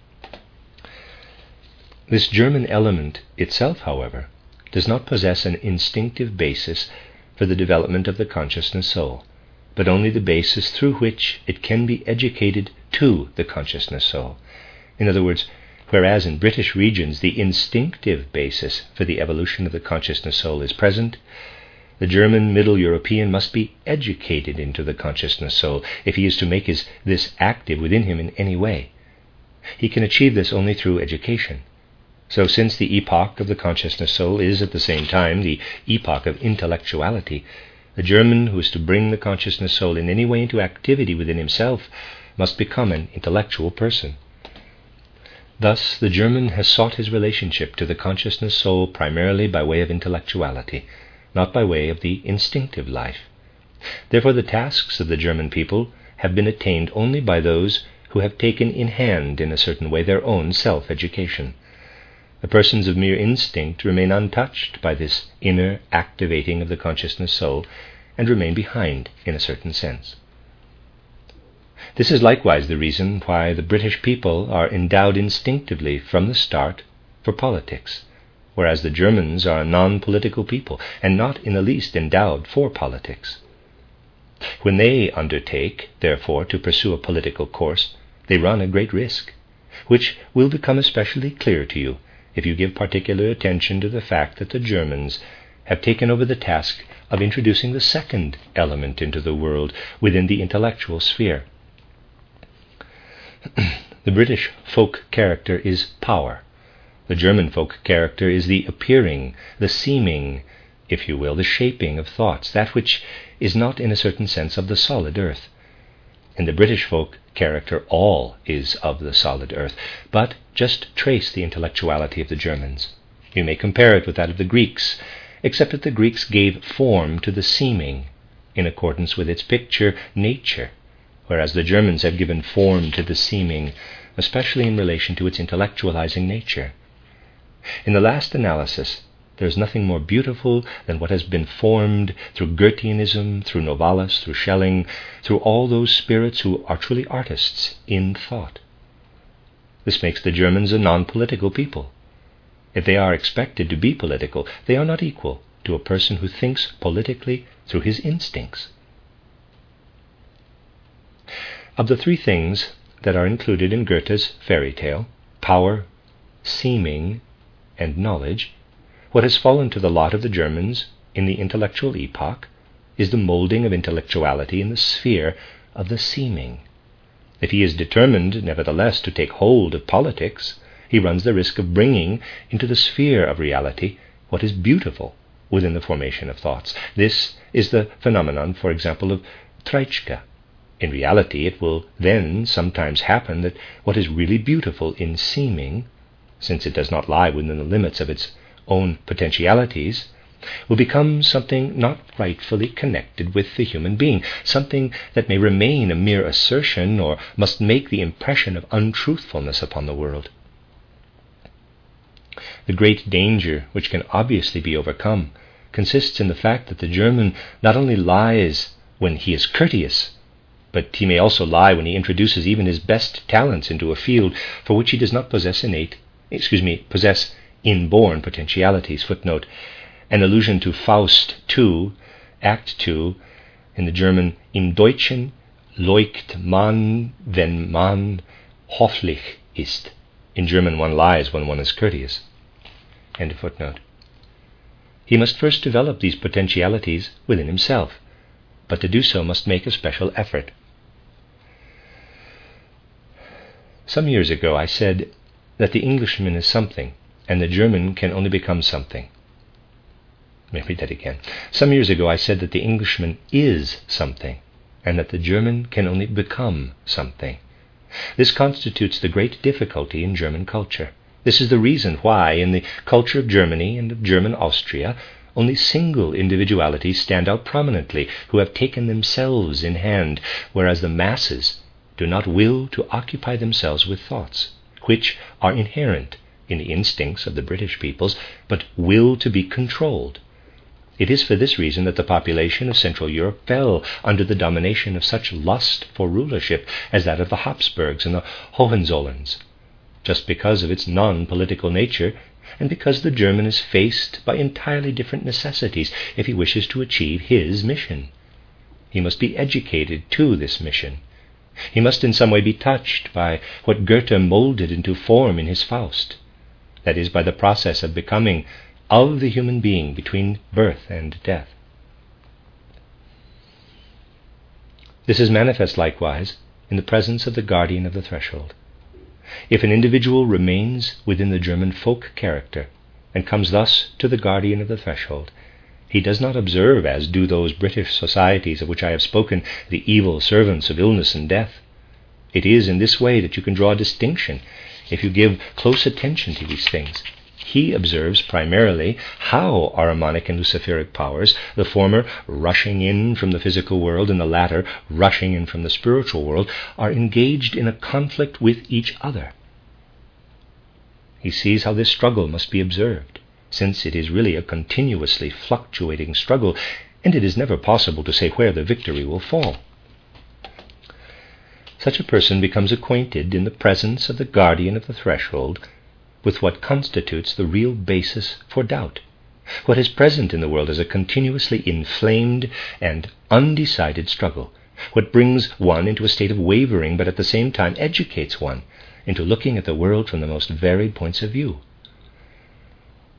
This German element itself, however, does not possess an instinctive basis for the development of the consciousness soul, but only the basis through which it can be educated to the consciousness soul. In other words, whereas in British regions the instinctive basis for the evolution of the consciousness soul is present, the German Middle European must be educated into the consciousness soul if he is to make this active within him in any way. He can achieve this only through education. So since the epoch of the consciousness soul is at the same time the epoch of intellectuality, the German who is to bring the consciousness soul in any way into activity within himself must become an intellectual person. Thus the German has sought his relationship to the consciousness soul primarily by way of intellectuality, not by way of the instinctive life. Therefore the tasks of the German people have been attained only by those who have taken in hand in a certain way their own self-education. The persons of mere instinct remain untouched by this inner activating of the consciousness soul and remain behind in a certain sense. This is likewise the reason why the British people are endowed instinctively from the start for politics, whereas the Germans are a non-political people and not in the least endowed for politics. When they undertake, therefore, to pursue a political course, they run a great risk, which will become especially clear to you if you give particular attention to the fact that the Germans have taken over the task of introducing the second element into the world within the intellectual sphere. The British folk character is power. The German folk character is the appearing, the seeming, if you will, the shaping of thoughts, that which is not in a certain sense of the solid earth. In the British folk character, all is of the solid earth, but just trace the intellectuality of the Germans. You may compare it with that of the Greeks, except that the Greeks gave form to the seeming in accordance with its picture nature, whereas the Germans have given form to the seeming, especially in relation to its intellectualizing nature. In the last analysis, there is nothing more beautiful than what has been formed through Goetheanism, through Novalis, through Schelling, through all those spirits who are truly artists in thought. This makes the Germans a non-political people. If they are expected to be political, they are not equal to a person who thinks politically through his instincts. Of the three things that are included in Goethe's fairy tale, power, seeming, and knowledge, what has fallen to the lot of the Germans in the intellectual epoch is the molding of intellectuality in the sphere of the seeming. If he is determined, nevertheless, to take hold of politics, he runs the risk of bringing into the sphere of reality what is beautiful within the formation of thoughts. This is the phenomenon, for example, of Treitschke. In reality, it will then sometimes happen that what is really beautiful in seeming, since it does not lie within the limits of its own potentialities, will become something not rightfully connected with the human being, something that may remain a mere assertion or must make the impression of untruthfulness upon the world. The great danger, which can obviously be overcome, consists in the fact that the German not only lies when he is courteous, but he may also lie when he introduces even his best talents into a field for which he does not possess inborn potentialities. Footnote, an allusion to Faust 2, Act 2, in the German, im Deutschen leugt man, wenn man höflich ist. In German, one lies when one is courteous. End of footnote. He must first develop these potentialities within himself, but to do so must make a special effort. Some years ago I said that the Englishman is something, and the German can only become something. Let me read that again. Some years ago I said that the Englishman is something, and that the German can only become something. This constitutes the great difficulty in German culture. This is the reason why, in the culture of Germany and of German Austria, only single individualities stand out prominently who have taken themselves in hand, whereas the masses do not will to occupy themselves with thoughts, which are inherent in the instincts of the British peoples, but will to be controlled. It is for this reason that the population of Central Europe fell under the domination of such lust for rulership as that of the Habsburgs and the Hohenzollerns, just because of its non-political nature, and because the German is faced by entirely different necessities if he wishes to achieve his mission. He must be educated to this mission. He must in some way be touched by what Goethe molded into form in his Faust, that is, by the process of becoming of the human being between birth and death. This is manifest likewise in the presence of the guardian of the threshold. If an individual remains within the German folk character and comes thus to the guardian of the threshold, he does not observe, as do those British societies of which I have spoken, the evil servants of illness and death. It is in this way that you can draw a distinction if you give close attention to these things. He observes primarily how Ahrimanic and Luciferic powers, the former rushing in from the physical world and the latter rushing in from the spiritual world, are engaged in a conflict with each other. He sees how this struggle must be observed, since it is really a continuously fluctuating struggle, and it is never possible to say where the victory will fall. Such a person becomes acquainted in the presence of the guardian of the threshold with what constitutes the real basis for doubt. What is present in the world is a continuously inflamed and undecided struggle. What brings one into a state of wavering, but at the same time educates one into looking at the world from the most varied points of view.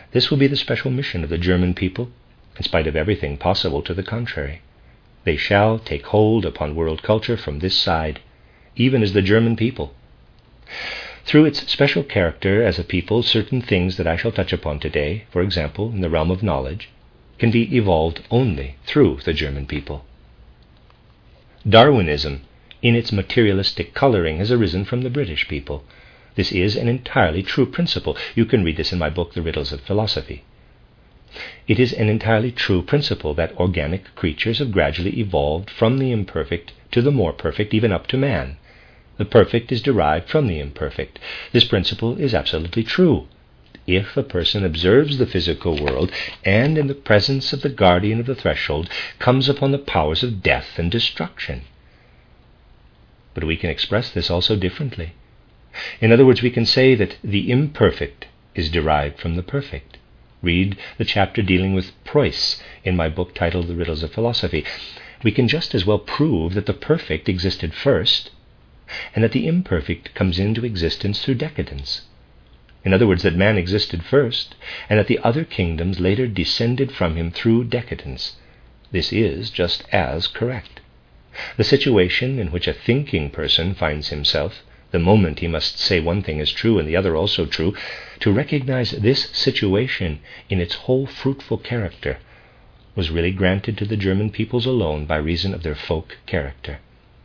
This will be the special mission of the German people, in spite of everything possible to the contrary. They shall take hold upon world culture from this side, even as the German people. Through its special character as a people, certain things that I shall touch upon today, for example, in the realm of knowledge, can be evolved only through the German people. Darwinism, in its materialistic coloring, has arisen from the British people. This is an entirely true principle. You can read this in my book, The Riddles of Philosophy. It is an entirely true principle that organic creatures have gradually evolved from the imperfect to the more perfect, even up to man. The perfect is derived from the imperfect. This principle is absolutely true if a person observes the physical world and, in the presence of the guardian of the threshold, comes upon the powers of death and destruction. But we can express this also differently. In other words, we can say that the imperfect is derived from the perfect. Read the chapter dealing with Preuss in my book titled The Riddles of Philosophy. We can just as well prove that the perfect existed first, and that the imperfect comes into existence through decadence. In other words, that man existed first, and that the other kingdoms later descended from him through decadence. This is just as correct. The situation in which a thinking person finds himself, the moment he must say one thing is true and the other also true, to recognize this situation in its whole fruitful character, was really granted to the German peoples alone by reason of their folk character.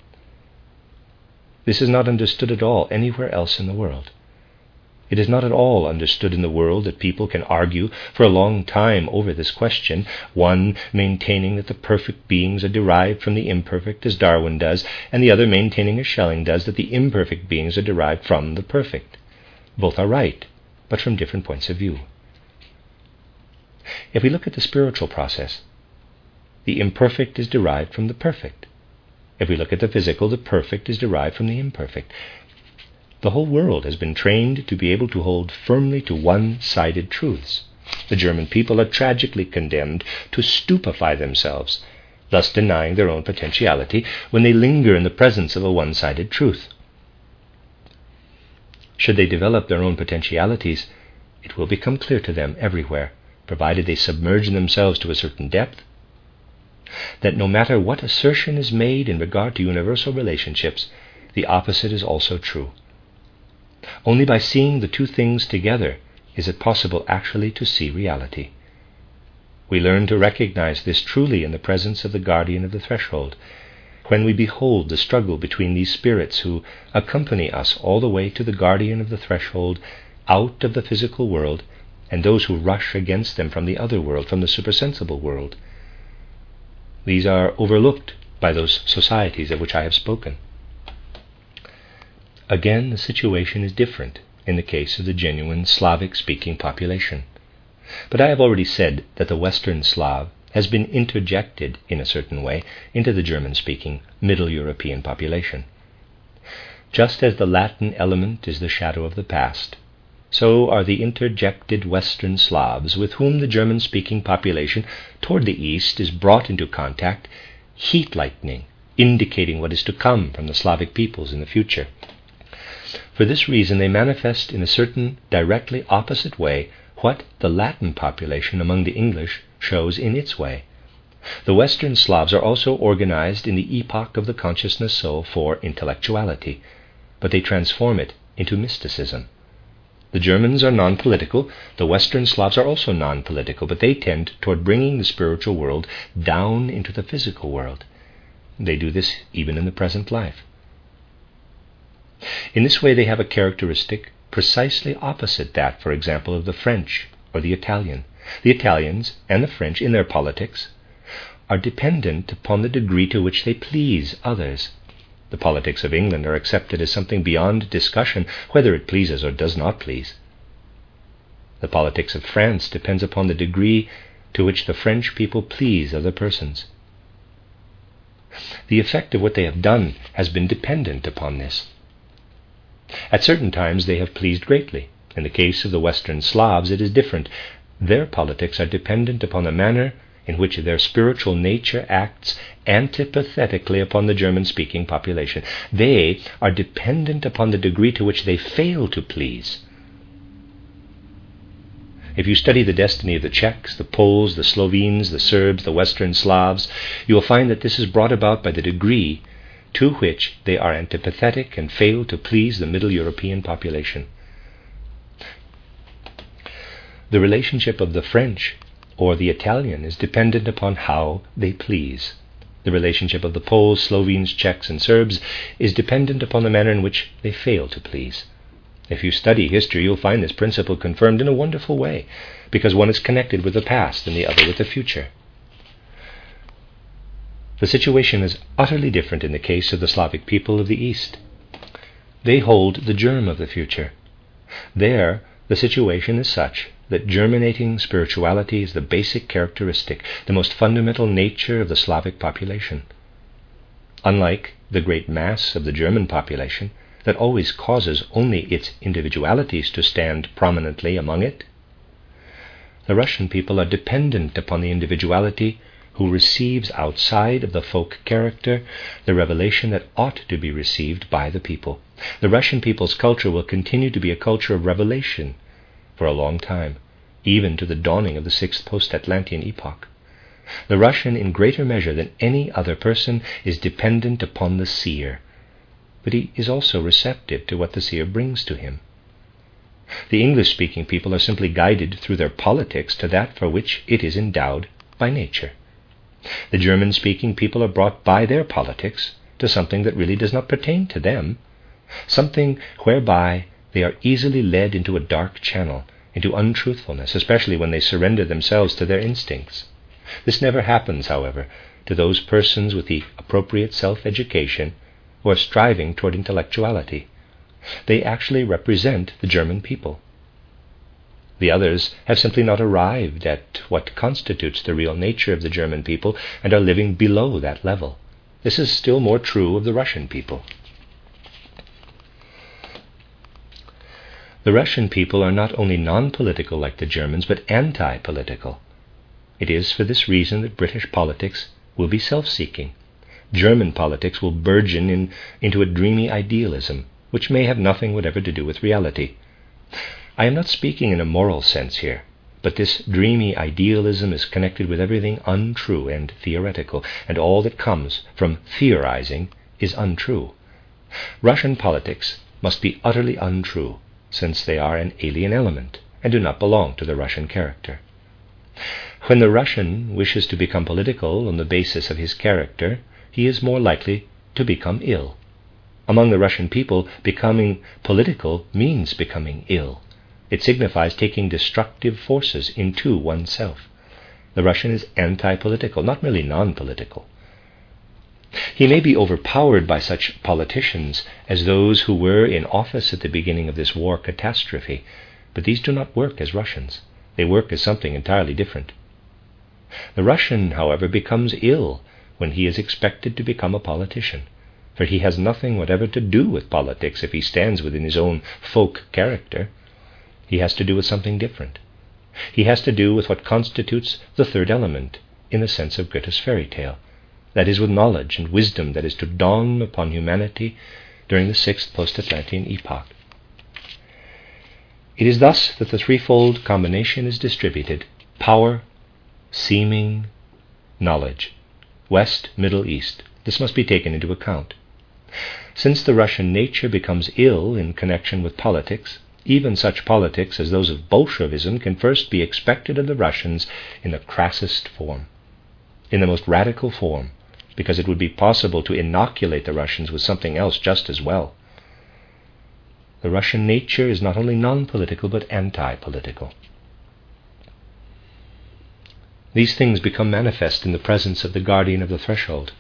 This is not understood at all anywhere else in the world. It is not at all understood in the world that people can argue for a long time over this question, one maintaining that the perfect beings are derived from the imperfect, as Darwin does, and the other maintaining, as Schelling does, that the imperfect beings are derived from the perfect. Both are right, but from different points of view. If we look at the spiritual process, the imperfect is derived from the perfect. If we look at the physical, the perfect is derived from the imperfect. The whole world has been trained to be able to hold firmly to one-sided truths. The German people are tragically condemned to stupefy themselves, thus denying their own potentiality when they linger in the presence of a one-sided truth. Should they develop their own potentialities, it will become clear to them everywhere, provided they submerge themselves to a certain depth, that no matter what assertion is made in regard to universal relationships, the opposite is also true. Only by seeing the two things together is it possible actually to see reality. We learn to recognize this truly in the presence of the guardian of the threshold, when we behold the struggle between these spirits who accompany us all the way to the guardian of the threshold, out of the physical world, and those who rush against them from the other world, from the supersensible world. These are overlooked by those societies of which I have spoken. Again, the situation is different in the case of the genuine Slavic-speaking population. But I have already said that the Western Slav has been interjected in a certain way into the German-speaking Middle European population. Just as the Latin element is the shadow of the past, so are the interjected Western Slavs with whom the German-speaking population toward the east is brought into contact, heat lightning, indicating what is to come from the Slavic peoples in the future. For this reason, they manifest in a certain directly opposite way what the Latin population among the English shows in its way. The Western Slavs are also organized in the epoch of the consciousness soul for intellectuality, but they transform it into mysticism. The Germans are non-political, the Western Slavs are also non-political, but they tend toward bringing the spiritual world down into the physical world. They do this even in the present life. In this way they have a characteristic precisely opposite that, for example, of the French or the Italian. The Italians and the French, in their politics, are dependent upon the degree to which they please others. The politics of England are accepted as something beyond discussion, whether it pleases or does not please. The politics of France depends upon the degree to which the French people please other persons. The effect of what they have done has been dependent upon this. At certain times they have pleased greatly. In the case of the Western Slavs it is different. Their politics are dependent upon the manner in which their spiritual nature acts antipathetically upon the German-speaking population. They are dependent upon the degree to which they fail to please. If you study the destiny of the Czechs, the Poles, the Slovenes, the Serbs, the Western Slavs, you will find that this is brought about by the degree to which they are antipathetic and fail to please the Middle European population. The relationship of the French or the Italian is dependent upon how they please. The relationship of the Poles, Slovenes, Czechs, and Serbs is dependent upon the manner in which they fail to please. If you study history, you'll find this principle confirmed in a wonderful way, because one is connected with the past and the other with the future. The situation is utterly different in the case of the Slavic people of the East. They hold the germ of the future. There, the situation is such that germinating spirituality is the basic characteristic, the most fundamental nature of the Slavic population. Unlike the great mass of the German population, that always causes only its individualities to stand prominently among it, the Russian people are dependent upon the individuality who receives outside of the folk character the revelation that ought to be received by the people. The Russian people's culture will continue to be a culture of revelation for a long time, even to the dawning of the sixth post-Atlantean epoch. The Russian, in greater measure than any other person, is dependent upon the seer, but he is also receptive to what the seer brings to him. The English-speaking people are simply guided through their politics to that for which it is endowed by nature. The German-speaking people are brought by their politics to something that really does not pertain to them, something whereby they are easily led into a dark channel, into untruthfulness, especially when they surrender themselves to their instincts. This never happens, however, to those persons with the appropriate self-education who are striving toward intellectuality. They actually represent the German people. The others have simply not arrived at what constitutes the real nature of the German people and are living below that level. This is still more true of the Russian people. The Russian people are not only non-political like the Germans, but anti-political. It is for this reason that British politics will be self-seeking. German politics will burgeon into a dreamy idealism, which may have nothing whatever to do with reality. I am not speaking in a moral sense here, but this dreamy idealism is connected with everything untrue and theoretical, and all that comes from theorizing is untrue. Russian politics must be utterly untrue, since they are an alien element and do not belong to the Russian character. When the Russian wishes to become political on the basis of his character, he is more likely to become ill. Among the Russian people, becoming political means becoming ill. It signifies taking destructive forces into oneself. The Russian is anti-political, not merely non-political. He may be overpowered by such politicians as those who were in office at the beginning of this war catastrophe, but these do not work as Russians. They work as something entirely different. The Russian, however, becomes ill when he is expected to become a politician, for he has nothing whatever to do with politics if he stands within his own folk character. He has to do with something different. He has to do with what constitutes the third element in the sense of Goethe's fairy tale, that is, with knowledge and wisdom that is to dawn upon humanity during the sixth post-Atlantean epoch. It is thus that the threefold combination is distributed: power, seeming, knowledge. West, Middle, East. This must be taken into account. Since the Russian nature becomes ill in connection with politics, even such politics as those of Bolshevism can first be expected of the Russians in the crassest form, in the most radical form, because it would be possible to inoculate the Russians with something else just as well. The Russian nature is not only non-political but anti-political. These things become manifest in the presence of the guardian of the threshold.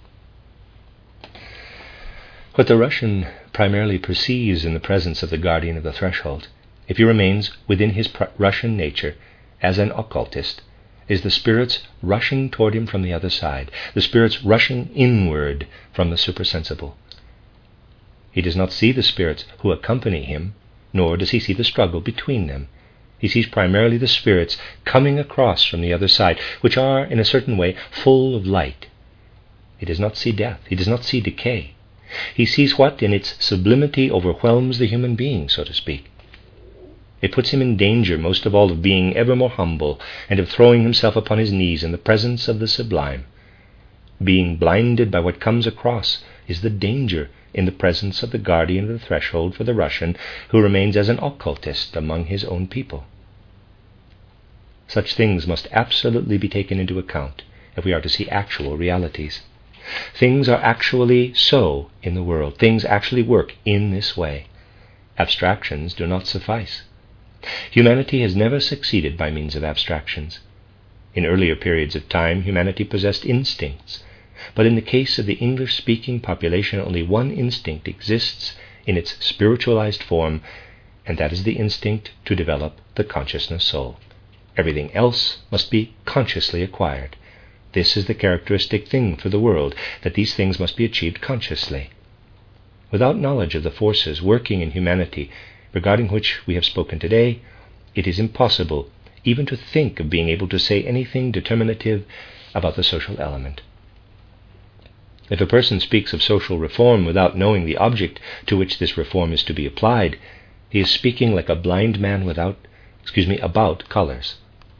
What the Russian primarily perceives in the presence of the guardian of the threshold, if he remains within his Russian nature as an occultist, is the spirits rushing toward him from the other side, the spirits rushing inward from the supersensible. He does not see the spirits who accompany him, nor does he see the struggle between them. He sees primarily the spirits coming across from the other side, which are, in a certain way, full of light. He does not see death. He does not see decay. He sees what, in its sublimity, overwhelms the human being, so to speak. It puts him in danger most of all of being ever more humble and of throwing himself upon his knees in the presence of the sublime. Being blinded by what comes across is the danger in the presence of the guardian of the threshold for the Russian, who remains as an occultist among his own people. Such things must absolutely be taken into account if we are to see actual realities. Things are actually so in the world. Things actually work in this way. Abstractions do not suffice. Humanity has never succeeded by means of abstractions. In earlier periods of time, humanity possessed instincts, but in the case of the English-speaking population, only one instinct exists in its spiritualized form, and that is the instinct to develop the consciousness soul. Everything else must be consciously acquired. This is the characteristic thing for the world, that these things must be achieved consciously. Without knowledge of the forces working in humanity, regarding which we have spoken today, it is impossible even to think of being able to say anything determinative about the social element. If a person speaks of social reform without knowing the object to which this reform is to be applied, he is speaking like a blind man about colors.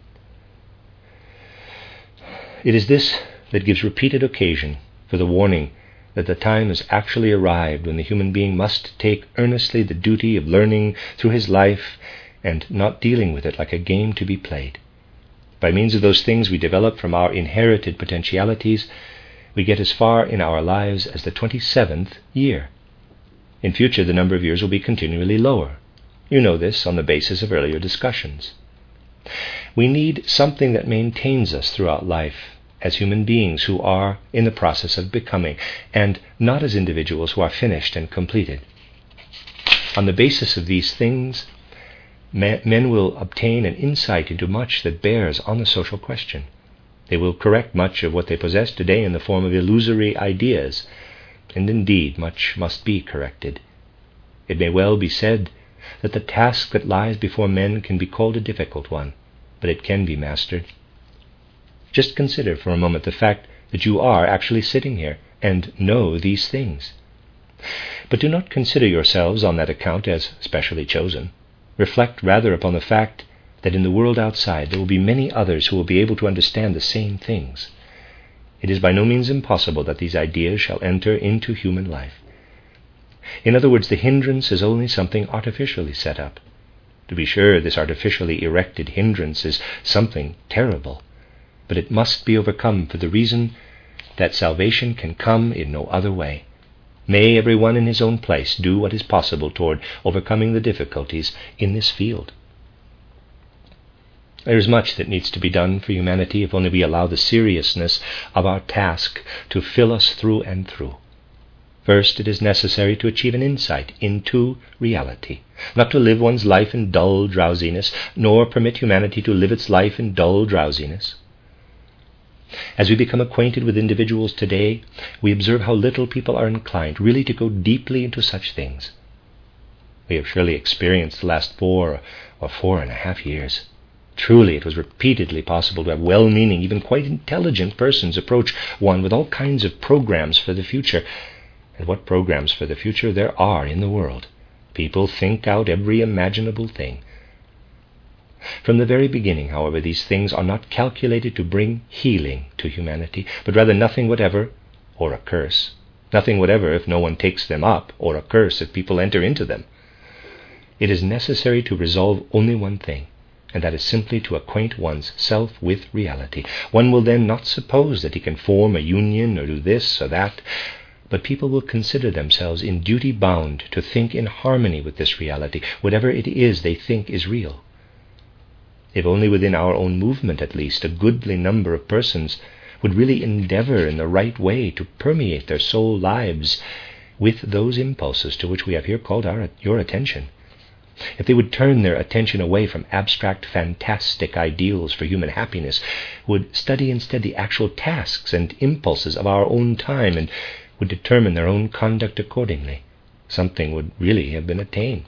It is this that gives repeated occasion for the warning that the time has actually arrived when the human being must take earnestly the duty of learning through his life and not dealing with it like a game to be played. By means of those things we develop from our inherited potentialities, we get as far in our lives as the 27th year. In future, the number of years will be continually lower. You know this on the basis of earlier discussions. We need something that maintains us throughout life as human beings who are in the process of becoming, and not as individuals who are finished and completed. On the basis of these things, men will obtain an insight into much that bears on the social question. They will correct much of what they possess today in the form of illusory ideas, and indeed much must be corrected. It may well be said that the task that lies before men can be called a difficult one, but it can be mastered. Just consider for a moment the fact that you are actually sitting here and know these things. But do not consider yourselves on that account as specially chosen. Reflect rather upon the fact that in the world outside there will be many others who will be able to understand the same things. It is by no means impossible that these ideas shall enter into human life. In other words, the hindrance is only something artificially set up. To be sure, this artificially erected hindrance is something terrible, but it must be overcome for the reason that salvation can come in no other way. May every one in his own place do what is possible toward overcoming the difficulties in this field. There is much that needs to be done for humanity if only we allow the seriousness of our task to fill us through and through. First, it is necessary to achieve an insight into reality, not to live one's life in dull drowsiness, nor permit humanity to live its life in dull drowsiness. As we become acquainted with individuals today, we observe how little people are inclined really to go deeply into such things. We have surely experienced the last 4 or 4.5 years. Truly, it was repeatedly possible to have well-meaning, even quite intelligent persons approach one with all kinds of programs for the future. And what programs for the future there are in the world. People think out every imaginable thing. From the very beginning, however, these things are not calculated to bring healing to humanity, but rather nothing whatever, or a curse. Nothing whatever if no one takes them up, or a curse if people enter into them. It is necessary to resolve only one thing, and that is simply to acquaint one's self with reality. One will then not suppose that he can form a union or do this or that, but people will consider themselves in duty bound to think in harmony with this reality, whatever it is they think is real. If only within our own movement, at least, a goodly number of persons would really endeavor in the right way to permeate their soul lives with those impulses to which we have here called your attention. If they would turn their attention away from abstract, fantastic ideals for human happiness, would study instead the actual tasks and impulses of our own time, and would determine their own conduct accordingly, something would really have been attained.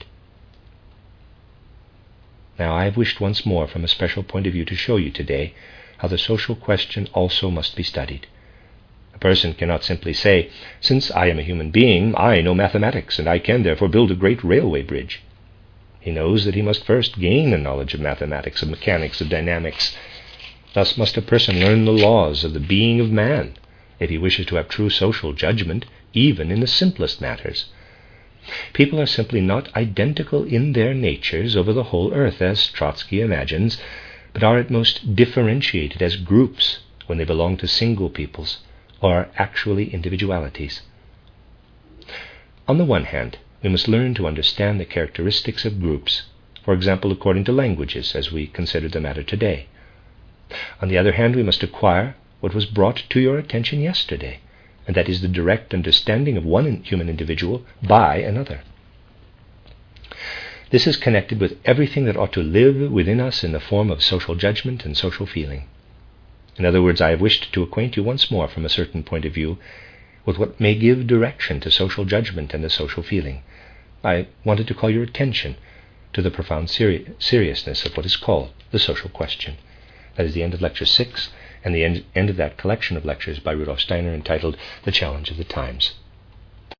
Now, I have wished once more from a special point of view to show you today how the social question also must be studied. A person cannot simply say, "Since I am a human being, I know mathematics, and I can therefore build a great railway bridge." He knows that he must first gain a knowledge of mathematics, of mechanics, of dynamics. Thus must a person learn the laws of the being of man if he wishes to have true social judgment, even in the simplest matters. People are simply not identical in their natures over the whole earth, as Trotsky imagines, but are at most differentiated as groups when they belong to single peoples, or are actually individualities. On the one hand, we must learn to understand the characteristics of groups, for example, according to languages, as we consider the matter today. On the other hand, we must acquire what was brought to your attention yesterday, and that is the direct understanding of one human individual by another. This is connected with everything that ought to live within us in the form of social judgment and social feeling. In other words, I have wished to acquaint you once more from a certain point of view with what may give direction to social judgment and the social feeling. I wanted to call your attention to the profound seriousness of what is called the social question. That is the end of Lecture 6 and the end of that collection of lectures by Rudolf Steiner entitled The Challenge of the Times.